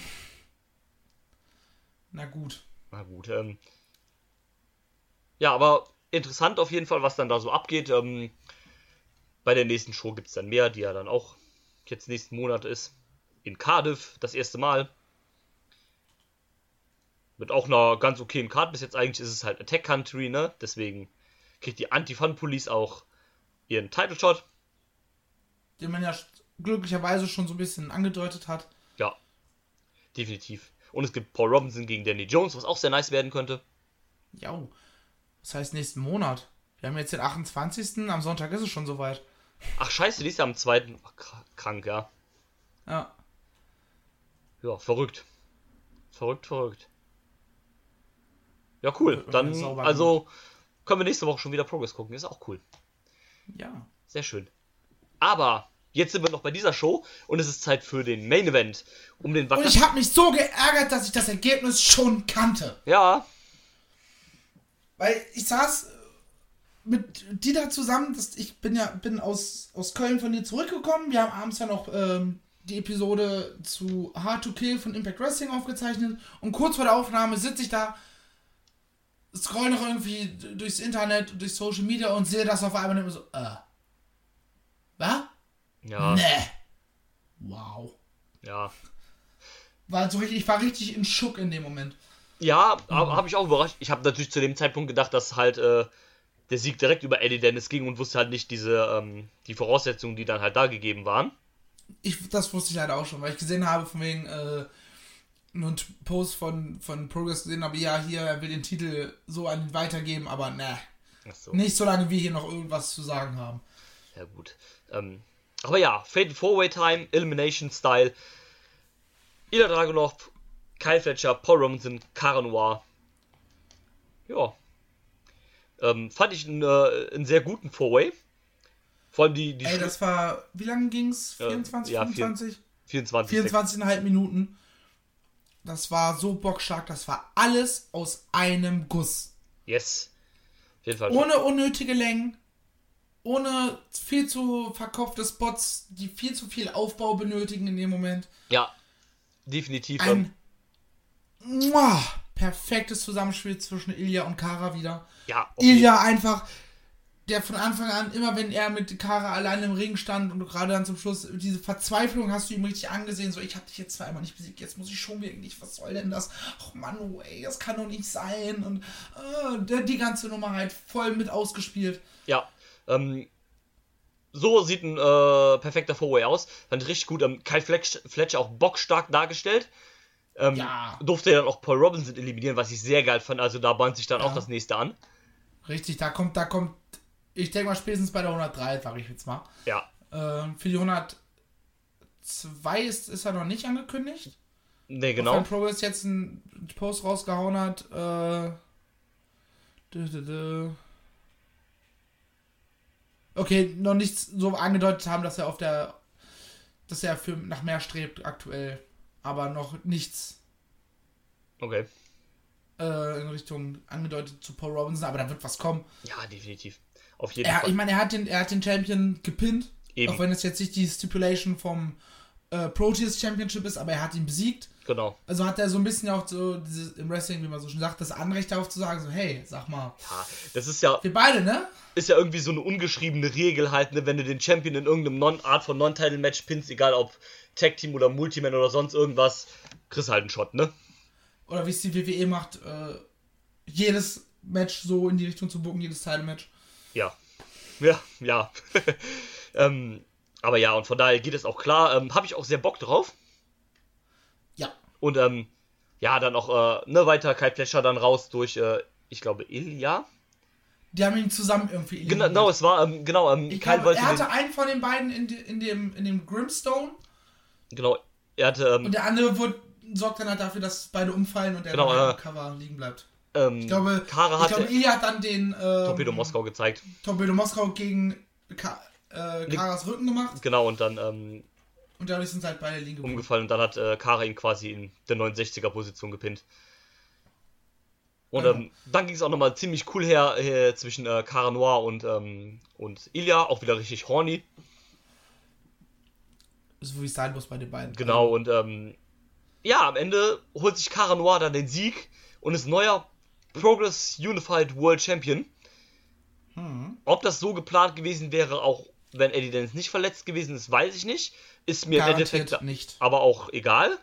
[SPEAKER 4] na gut.
[SPEAKER 3] Na gut, ähm. Ja, aber interessant auf jeden Fall, was dann da so abgeht. Ähm, bei der nächsten Show gibt es dann mehr, die ja dann auch jetzt nächsten Monat ist. In Cardiff, das erste Mal. Mit auch einer ganz okayen Card. Bis jetzt eigentlich ist es halt Attack Country, ne? Deswegen kriegt die Anti-Fun Police auch ihren Title Shot.
[SPEAKER 4] Den man ja glücklicherweise schon so ein bisschen angedeutet hat.
[SPEAKER 3] Ja, definitiv. Und es gibt Paul Robinson gegen Danny Jones, was auch sehr nice werden könnte.
[SPEAKER 4] Ja, das heißt nächsten Monat. Wir haben jetzt den achtundzwanzigsten Am Sonntag ist es schon soweit.
[SPEAKER 3] Ach scheiße, die ist ja am zweiten Ach, krank, ja.
[SPEAKER 4] Ja.
[SPEAKER 3] Ja, verrückt. Verrückt, verrückt. Ja, cool. Dann, also, können wir nächste Woche schon wieder Progress gucken. Ist auch cool.
[SPEAKER 4] Ja.
[SPEAKER 3] Sehr schön. Aber jetzt sind wir noch bei dieser Show und es ist Zeit für den Main Event. Um den
[SPEAKER 4] Und ich habe mich so geärgert, dass ich das Ergebnis schon kannte.
[SPEAKER 3] Ja.
[SPEAKER 4] Weil ich saß mit Dieter zusammen, das, ich bin ja bin aus, aus Köln von dir zurückgekommen. Wir haben abends ja noch ähm, die Episode zu Hard to Kill von Impact Wrestling aufgezeichnet. Und kurz vor der Aufnahme sitze ich da, scroll noch irgendwie durchs Internet, durch Social Media und sehe das auf einmal immer so, äh. Was?
[SPEAKER 3] Ja.
[SPEAKER 4] Nee. Wow.
[SPEAKER 3] Ja.
[SPEAKER 4] War so richtig, ich war richtig in Schock in dem Moment.
[SPEAKER 3] Ja, mhm. habe ich auch überrascht. Ich habe natürlich zu dem Zeitpunkt gedacht, dass halt äh, der Sieg direkt über Eddie Dennis ging und wusste halt nicht diese ähm, die Voraussetzungen, die dann halt da gegeben waren.
[SPEAKER 4] Ich, das wusste ich halt auch schon, weil ich gesehen habe, von wegen äh, einen Post von, von Progress gesehen habe, ja, hier, er will den Titel so an ihn weitergeben, aber ne.
[SPEAKER 3] So.
[SPEAKER 4] Nicht solange wir hier noch irgendwas zu sagen haben.
[SPEAKER 3] Ja, gut. Ähm, aber ja, Fatal Four-Way Time, Elimination Style. Ilja Dragunov, Kyle Fletcher, Paul Robinson, Cara Noir. Ja. Ähm, fand ich einen, äh, einen sehr guten Four-Way. Vor allem die... die
[SPEAKER 4] Ey, das war... Wie lange ging's? vierundzwanzig,
[SPEAKER 3] äh, ja,
[SPEAKER 4] fünfundzwanzig?
[SPEAKER 3] vierundzwanzig.
[SPEAKER 4] vierundzwanzig Komma fünf Minuten. Das war so bockstark. Das war alles aus einem Guss.
[SPEAKER 3] Yes. Auf jeden Fall.
[SPEAKER 4] Ohne unnötige Längen. Ohne viel zu verkopfte Spots, die viel zu viel Aufbau benötigen in dem Moment.
[SPEAKER 3] Ja, definitiv.
[SPEAKER 4] Ein muah, perfektes Zusammenspiel zwischen Ilja und Cara wieder.
[SPEAKER 3] Ja, okay.
[SPEAKER 4] Ilja einfach, der von Anfang an, immer wenn er mit Cara allein im Ring stand und gerade dann zum Schluss, diese Verzweiflung hast du ihm richtig angesehen, so, ich hab dich jetzt zweimal nicht besiegt, jetzt muss ich schon wirklich, was soll denn das? Ach Mann, oh ey, das kann doch nicht sein. Und äh, der, die ganze Nummer halt voll mit ausgespielt.
[SPEAKER 3] Ja, ähm, so sieht ein äh, perfekter Four-Way aus. Fand ich richtig gut. Ähm, Kyle Fletcher auch bockstark dargestellt. Ähm,
[SPEAKER 4] Ja.
[SPEAKER 3] Durfte dann auch Paul Robinson eliminieren, was ich sehr geil fand. Also da bahnt sich dann
[SPEAKER 4] Ja.
[SPEAKER 3] auch das nächste an.
[SPEAKER 4] Richtig, da kommt, da kommt, ich denke mal spätestens bei der hundertdrei, sage ich jetzt mal.
[SPEAKER 3] Ja.
[SPEAKER 4] Äh, für die hundertzwei ist, ist er noch nicht angekündigt.
[SPEAKER 3] Ne,
[SPEAKER 4] Auch
[SPEAKER 3] genau.
[SPEAKER 4] wenn Progress jetzt einen Post rausgehauen hat. Äh, dü, dü, dü. Okay, noch nichts so angedeutet haben, dass er auf der, dass er für nach mehr strebt aktuell, aber noch nichts
[SPEAKER 3] Okay.
[SPEAKER 4] äh, in Richtung angedeutet zu Paul Robinson, aber da wird was kommen.
[SPEAKER 3] Ja, definitiv. Auf jeden
[SPEAKER 4] Er,
[SPEAKER 3] Fall.
[SPEAKER 4] ich meine, er hat den, er hat den Champion gepinnt,
[SPEAKER 3] Eben.
[SPEAKER 4] auch wenn es jetzt nicht die Stipulation vom äh, Proteus Championship ist, aber er hat ihn besiegt.
[SPEAKER 3] Genau.
[SPEAKER 4] Also hat er so ein bisschen auch so dieses, im Wrestling, wie man so schon sagt, das Anrecht darauf zu sagen, so hey, sag mal,
[SPEAKER 3] Ja, das ist ja,
[SPEAKER 4] wir beide, ne?
[SPEAKER 3] ist ja irgendwie so eine ungeschriebene Regel halt, ne, wenn du den Champion in irgendeinem non Art von Non-Title-Match pinnst, egal ob Tag-Team oder Multiman oder sonst irgendwas, kriegst halt einen Shot, ne?
[SPEAKER 4] Oder wie es die W W E macht, äh, jedes Match so in die Richtung zu bucken, jedes Title-Match.
[SPEAKER 3] Ja. Ja, ja. ähm, aber ja, und von daher geht es auch klar. Ähm, Habe ich auch sehr Bock drauf.
[SPEAKER 4] Ja.
[SPEAKER 3] Und ähm, ja, dann auch äh, ne, weiter Kyle Fletcher dann raus durch, äh, ich glaube, Ilja.
[SPEAKER 4] Die haben ihn zusammen irgendwie eliminiert.
[SPEAKER 3] Genau, es war, ähm, genau, ähm,
[SPEAKER 4] Ich
[SPEAKER 3] Kyle
[SPEAKER 4] glaube,
[SPEAKER 3] wollte
[SPEAKER 4] er hatte
[SPEAKER 3] den,
[SPEAKER 4] einen von den beiden in, de, in dem, in dem Grimstone
[SPEAKER 3] Genau, er hatte... Ähm,
[SPEAKER 4] und der andere wird, sorgt dann halt dafür, dass beide umfallen und der
[SPEAKER 3] genau,
[SPEAKER 4] dann
[SPEAKER 3] äh,
[SPEAKER 4] im Cover liegen bleibt.
[SPEAKER 3] Ähm,
[SPEAKER 4] ich glaube,
[SPEAKER 3] Kara
[SPEAKER 4] ich glaube, Ilya hat dann den... Ähm,
[SPEAKER 3] Torpedo Moskau gezeigt.
[SPEAKER 4] Torpedo Moskau gegen Ka- äh, Karas Rücken gemacht.
[SPEAKER 3] Genau, und dann... Ähm,
[SPEAKER 4] und dadurch sind halt beide liegen geblieben.
[SPEAKER 3] Umgefallen und dann hat äh, Kara ihn quasi in der neunundsechziger-Position gepinnt. Und
[SPEAKER 4] Genau.
[SPEAKER 3] ähm, dann ging es auch nochmal ziemlich cool her äh, zwischen äh, Cara Noir und, ähm, und Ilya, auch wieder richtig horny.
[SPEAKER 4] So wie es sein muss bei den beiden.
[SPEAKER 3] Genau, und ähm, ja, am Ende holt sich Cara Noir dann den Sieg und ist neuer Progress Unified World Champion.
[SPEAKER 4] Hm.
[SPEAKER 3] Ob das so geplant gewesen wäre, auch wenn Eddie Dennis nicht verletzt gewesen ist, weiß ich nicht. Ist mir
[SPEAKER 4] Garantiert
[SPEAKER 3] im Endeffekt
[SPEAKER 4] nicht.
[SPEAKER 3] aber auch egal.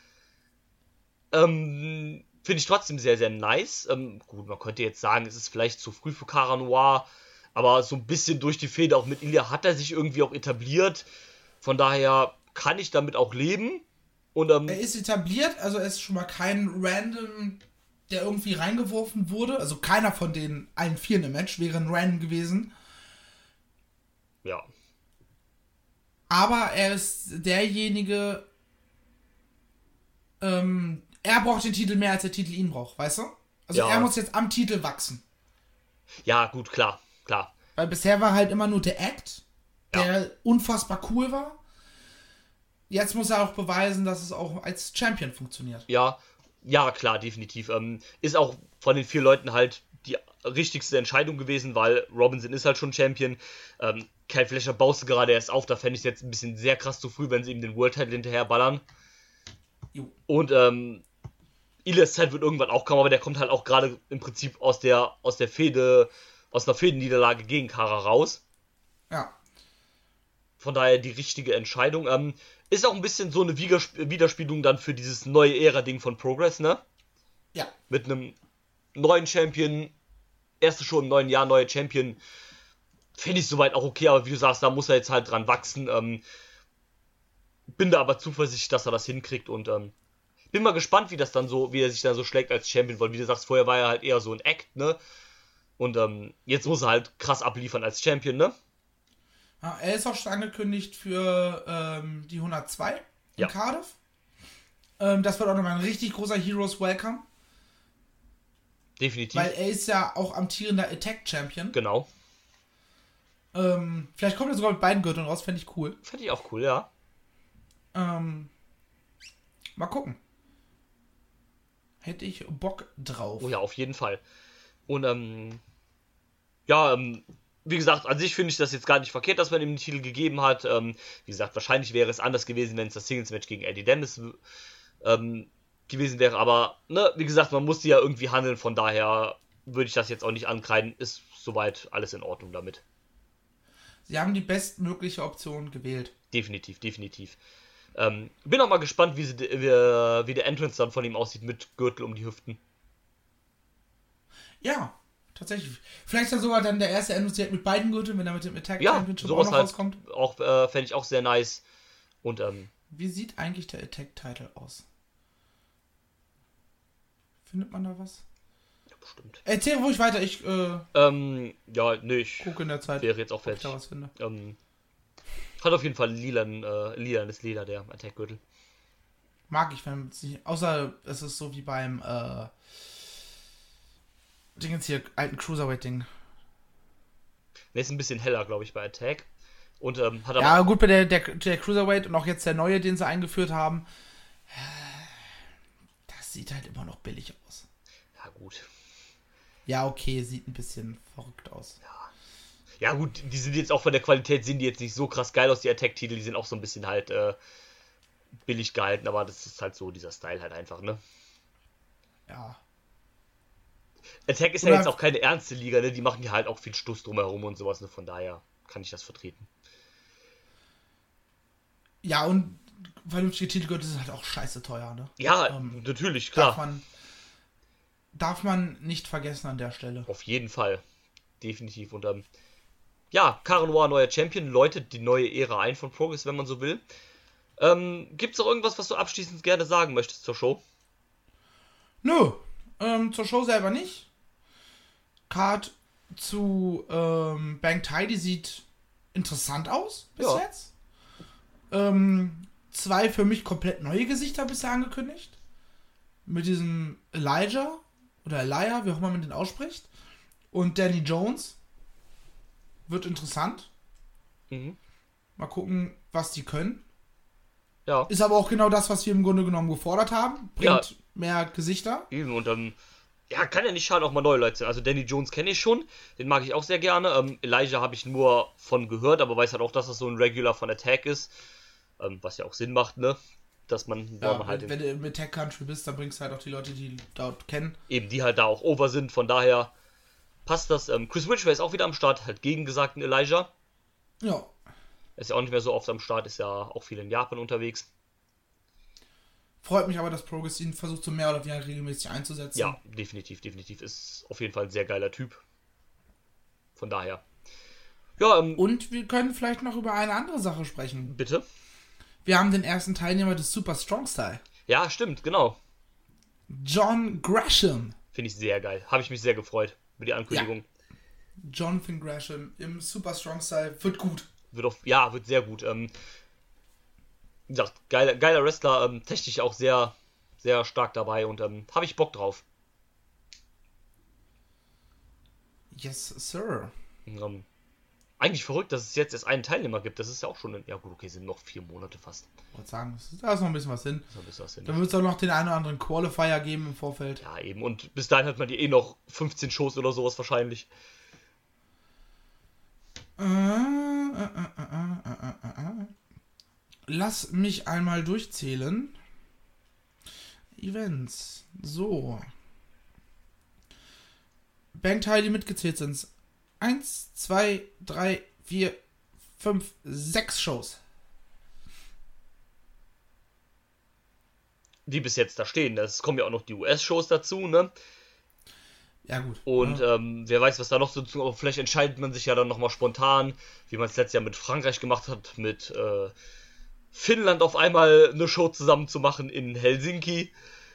[SPEAKER 3] Ähm, finde ich trotzdem sehr, sehr nice. Ähm, gut, man könnte jetzt sagen, es ist vielleicht zu früh für Cara Noir, aber so ein bisschen durch die Fehde auch mit Ilya hat er sich irgendwie auch etabliert. Von daher kann ich damit auch leben. Und, ähm,
[SPEAKER 4] er ist etabliert, also er ist schon mal kein Random, der irgendwie reingeworfen wurde. Also keiner von den allen vier im Match wäre ein Random gewesen.
[SPEAKER 3] ja.
[SPEAKER 4] Aber er ist derjenige, ähm, er braucht den Titel mehr, als der Titel ihn braucht, weißt du? Also
[SPEAKER 3] Ja.
[SPEAKER 4] er muss jetzt am Titel wachsen.
[SPEAKER 3] Ja, gut, klar, klar.
[SPEAKER 4] Weil bisher war halt immer nur der Act, der
[SPEAKER 3] Ja.
[SPEAKER 4] unfassbar cool war. Jetzt muss er auch beweisen, dass es auch als Champion funktioniert.
[SPEAKER 3] Ja, ja, klar, definitiv. Ähm, ist auch von den vier Leuten halt die richtigste Entscheidung gewesen, weil Robinson ist halt schon Champion. Ähm, Kyle Fletcher baust du gerade erst auf, da fände ich es jetzt ein bisschen sehr krass zu früh, wenn sie ihm den World Title hinterher ballern.
[SPEAKER 4] Jo.
[SPEAKER 3] Und ähm, Ilyas Zeit wird irgendwann auch kommen, aber der kommt halt auch gerade im Prinzip aus der aus der Fehde, aus einer Fädenniederlage gegen Cara raus.
[SPEAKER 4] Ja.
[SPEAKER 3] Von daher die richtige Entscheidung. Ähm, ist auch ein bisschen so eine Widersp- Widerspiegelung dann für dieses neue Ära-Ding von Progress, ne?
[SPEAKER 4] Ja.
[SPEAKER 3] Mit einem neuen Champion, erste Show im neuen Jahr, neue Champion, finde ich soweit auch okay, aber wie du sagst, da muss er jetzt halt dran wachsen. Ähm, bin da aber zuversichtlich, dass er das hinkriegt und ähm, bin mal gespannt, wie das dann so, wie er sich dann so schlägt als Champion, weil wie du sagst, vorher war er halt eher so ein Act, ne? Und ähm, jetzt muss er halt krass abliefern als Champion, ne?
[SPEAKER 4] Ja, er ist auch schon angekündigt für ähm, die hundertzwei in
[SPEAKER 3] Ja.
[SPEAKER 4] Cardiff. Ähm, das wird auch nochmal ein richtig großer Heroes Welcome.
[SPEAKER 3] Definitiv.
[SPEAKER 4] Weil er ist ja auch amtierender Attack Champion.
[SPEAKER 3] Genau.
[SPEAKER 4] Ähm, vielleicht kommt er sogar mit beiden Gürteln raus, fände ich cool.
[SPEAKER 3] Fände ich auch cool, ja.
[SPEAKER 4] Ähm, mal gucken. Hätte ich Bock drauf.
[SPEAKER 3] Oh ja, auf jeden Fall. Und ähm, ja, ähm, wie gesagt, an sich finde ich das jetzt gar nicht verkehrt, dass man ihm den Titel gegeben hat. Ähm, wie gesagt, wahrscheinlich wäre es anders gewesen, wenn es das Singles-Match gegen Eddie Dennis ähm, gewesen wäre. Aber, ne, wie gesagt, man musste ja irgendwie handeln. Von daher würde ich das jetzt auch nicht ankreiden. Ist soweit alles in Ordnung damit.
[SPEAKER 4] Sie haben die bestmögliche Option gewählt.
[SPEAKER 3] Definitiv, definitiv. Ähm, bin auch mal gespannt, wie, sie, wie, wie der Entrance dann von ihm aussieht mit Gürtel um die Hüften.
[SPEAKER 4] Ja, tatsächlich. Vielleicht ist er sogar dann der erste Entrance mit beiden Gürteln, wenn er mit dem Attack
[SPEAKER 3] Ja,
[SPEAKER 4] Championship auch
[SPEAKER 3] sowas
[SPEAKER 4] noch
[SPEAKER 3] halt
[SPEAKER 4] rauskommt.
[SPEAKER 3] auch, äh, fände ich auch sehr nice. Und, ähm,
[SPEAKER 4] Wie sieht eigentlich der Attack-Title aus? Findet man da was?
[SPEAKER 3] ja, bestimmt.
[SPEAKER 4] Erzähl ruhig weiter, ich äh,
[SPEAKER 3] Ähm, ja, nee, ich
[SPEAKER 4] gucke in der Zeit,
[SPEAKER 3] wäre jetzt auch
[SPEAKER 4] ob ich da
[SPEAKER 3] fertig.
[SPEAKER 4] was finde.
[SPEAKER 3] Ähm, hat auf jeden Fall lilan, äh, lilanes Leder, der Attack-Gürtel.
[SPEAKER 4] Mag ich, wenn es nicht, außer es ist so wie beim äh, Dingens hier, alten Cruiserweight-Ding.
[SPEAKER 3] Ne, ist ein bisschen heller, glaube ich, bei Attack. Und, ähm, hat aber...
[SPEAKER 4] Ja, gut, bei der, der, der Cruiserweight und auch jetzt der neue, den sie eingeführt haben, das sieht halt immer noch billig aus.
[SPEAKER 3] Ja, gut.
[SPEAKER 4] Ja, okay, sieht ein bisschen verrückt aus.
[SPEAKER 3] Ja, gut, die sind jetzt auch von der Qualität, sehen die jetzt nicht so krass geil aus, die Attack-Titel. Die sind auch so ein bisschen halt, äh, billig gehalten, aber das ist halt so dieser Style halt einfach, ne?
[SPEAKER 4] Ja.
[SPEAKER 3] Attack ist
[SPEAKER 4] Oder
[SPEAKER 3] ja jetzt auch keine ernste Liga, ne? Die machen ja halt auch viel Stuss drumherum und sowas, ne? Von daher kann ich das vertreten.
[SPEAKER 4] Ja, und vernünftige Titelgürtel sind halt auch scheiße teuer, ne?
[SPEAKER 3] Ja,
[SPEAKER 4] Ähm,
[SPEAKER 3] natürlich,
[SPEAKER 4] Darf
[SPEAKER 3] klar.
[SPEAKER 4] man, darf man nicht vergessen an der Stelle.
[SPEAKER 3] Auf jeden Fall. Definitiv. Und ähm, ja, Cara Noir, neuer Champion, läutet die neue Ära ein von Progress, wenn man so will. Ähm, gibt's noch irgendwas, was du abschließend gerne sagen möchtest zur Show?
[SPEAKER 4] Nö, ähm, zur Show selber nicht. Card zu ähm, Bang Tidy sieht interessant aus bis
[SPEAKER 3] Ja.
[SPEAKER 4] jetzt. Ähm, zwei für mich komplett neue Gesichter bisher angekündigt. Mit diesem Elijah oder Elijah, wie auch immer man den ausspricht. Und Danny Jones. Wird interessant.
[SPEAKER 3] Mhm.
[SPEAKER 4] Mal gucken, was die können.
[SPEAKER 3] Ja.
[SPEAKER 4] Ist aber auch genau das, was wir im Grunde genommen gefordert haben. Bringt
[SPEAKER 3] Ja.
[SPEAKER 4] mehr Gesichter.
[SPEAKER 3] Eben, und dann, ja, kann ja nicht schaden, auch mal neue Leute. Also Danny Jones kenne ich schon, den mag ich auch sehr gerne. Ähm, Elijah habe ich nur von gehört, aber weiß halt auch, dass das so ein Regular von Attack ist. Ähm, was ja auch Sinn macht, ne? Dass man,
[SPEAKER 4] Ja,
[SPEAKER 3] man halt
[SPEAKER 4] wenn, wenn du mit Tech Country bist, dann bringst du halt auch die Leute, die dort kennen.
[SPEAKER 3] eben die halt da auch over sind, von daher passt das. Ähm, Chris Ridgway ist auch wieder am Start, halt gegengesagten Elijah.
[SPEAKER 4] Ja.
[SPEAKER 3] Ist ja auch nicht mehr so oft am Start, ist ja auch viel in Japan unterwegs.
[SPEAKER 4] Freut mich aber, dass Progress ihn versucht, so mehr oder weniger regelmäßig einzusetzen.
[SPEAKER 3] Ja, definitiv, definitiv. Ist auf jeden Fall ein sehr geiler Typ. Von daher. Ja, ähm,
[SPEAKER 4] Und wir können vielleicht noch über eine andere Sache sprechen.
[SPEAKER 3] bitte?
[SPEAKER 4] Wir haben den ersten Teilnehmer des Super Strong Style.
[SPEAKER 3] Ja, stimmt, genau.
[SPEAKER 4] John Gresham.
[SPEAKER 3] Finde ich sehr geil. Habe ich mich sehr gefreut über die Ankündigung.
[SPEAKER 4] Jonathan Gresham im Super Strong Style wird gut.
[SPEAKER 3] Wird auf, ja, wird sehr gut. Ähm, wie gesagt, geiler, geiler Wrestler, ähm, technisch auch sehr, sehr stark dabei und ähm, habe ich Bock drauf.
[SPEAKER 4] Yes, sir.
[SPEAKER 3] Ähm, eigentlich verrückt, dass es jetzt erst einen Teilnehmer gibt. Das ist ja auch schon, ein, ja gut, okay, sind noch vier Monate fast.
[SPEAKER 4] Ich wollte sagen, da ist noch ein bisschen was hin.
[SPEAKER 3] Das ist noch ein bisschen was hin.
[SPEAKER 4] Dann wird es auch noch den einen oder anderen Qualifier geben im Vorfeld.
[SPEAKER 3] Ja, eben. Und bis dahin hat man die eh noch fünfzehn Shows oder sowas wahrscheinlich.
[SPEAKER 4] Äh, äh, äh, äh, äh, äh. Lass mich einmal durchzählen. Events. So. Bankteile, die mitgezählt sind. Eins, zwei, drei, vier, fünf, sechs Shows.
[SPEAKER 3] Die bis jetzt da stehen. Es kommen ja auch noch die U S-Shows dazu, ne?
[SPEAKER 4] Ja, gut.
[SPEAKER 3] Und
[SPEAKER 4] ja.
[SPEAKER 3] ähm, wer weiß, was da noch so zu. Aber vielleicht entscheidet man sich ja dann nochmal spontan, wie man es letztes Jahr mit Frankreich gemacht hat, mit äh, Finnland auf einmal eine Show zusammen zu machen in Helsinki.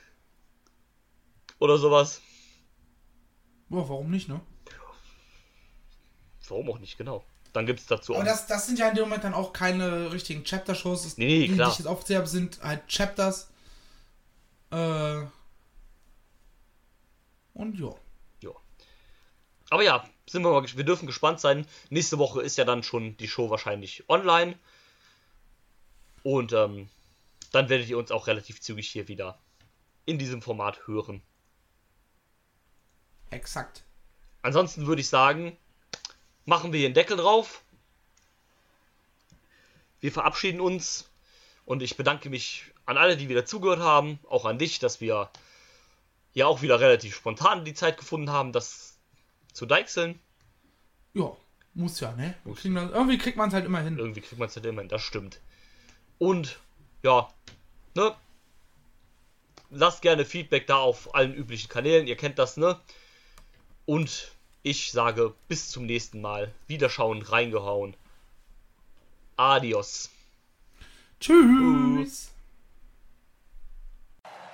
[SPEAKER 3] Oder sowas.
[SPEAKER 4] Boah, warum nicht, ne?
[SPEAKER 3] Warum auch nicht, genau. Dann gibt es dazu auch.
[SPEAKER 4] Aber das, das sind ja in dem Moment dann auch keine richtigen Chapter-Shows. Das-
[SPEAKER 3] Nee, nee,
[SPEAKER 4] die,
[SPEAKER 3] klar.
[SPEAKER 4] die ich jetzt aufgezählt habe, sind halt Chapters. Äh. Und ja.
[SPEAKER 3] Ja. Aber ja, sind wir mal, ges- wir dürfen gespannt sein. Nächste Woche ist ja dann schon die Show wahrscheinlich online. Und ähm, dann werdet ihr uns auch relativ zügig hier wieder in diesem Format hören.
[SPEAKER 4] Exakt.
[SPEAKER 3] Ansonsten würde ich sagen, machen wir hier einen Deckel drauf. Wir verabschieden uns und ich bedanke mich an alle, die wieder zugehört haben, auch an dich, dass wir ja auch wieder relativ spontan die Zeit gefunden haben, das zu deichseln.
[SPEAKER 4] Ja, muss ja, ne? Wir
[SPEAKER 3] Muss.
[SPEAKER 4] kriegen das, irgendwie kriegt man es halt immer hin.
[SPEAKER 3] Irgendwie kriegt man es halt immer hin, das stimmt. Und ja, ne? Lasst gerne Feedback da auf allen üblichen Kanälen, ihr kennt das, ne? Und ich sage bis zum nächsten Mal. Wiederschauen, reingehauen. Adios.
[SPEAKER 4] Tschüss.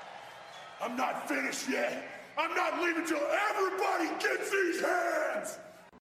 [SPEAKER 2] I'm not finished yet. I'm not leaving till everybody gets these hands.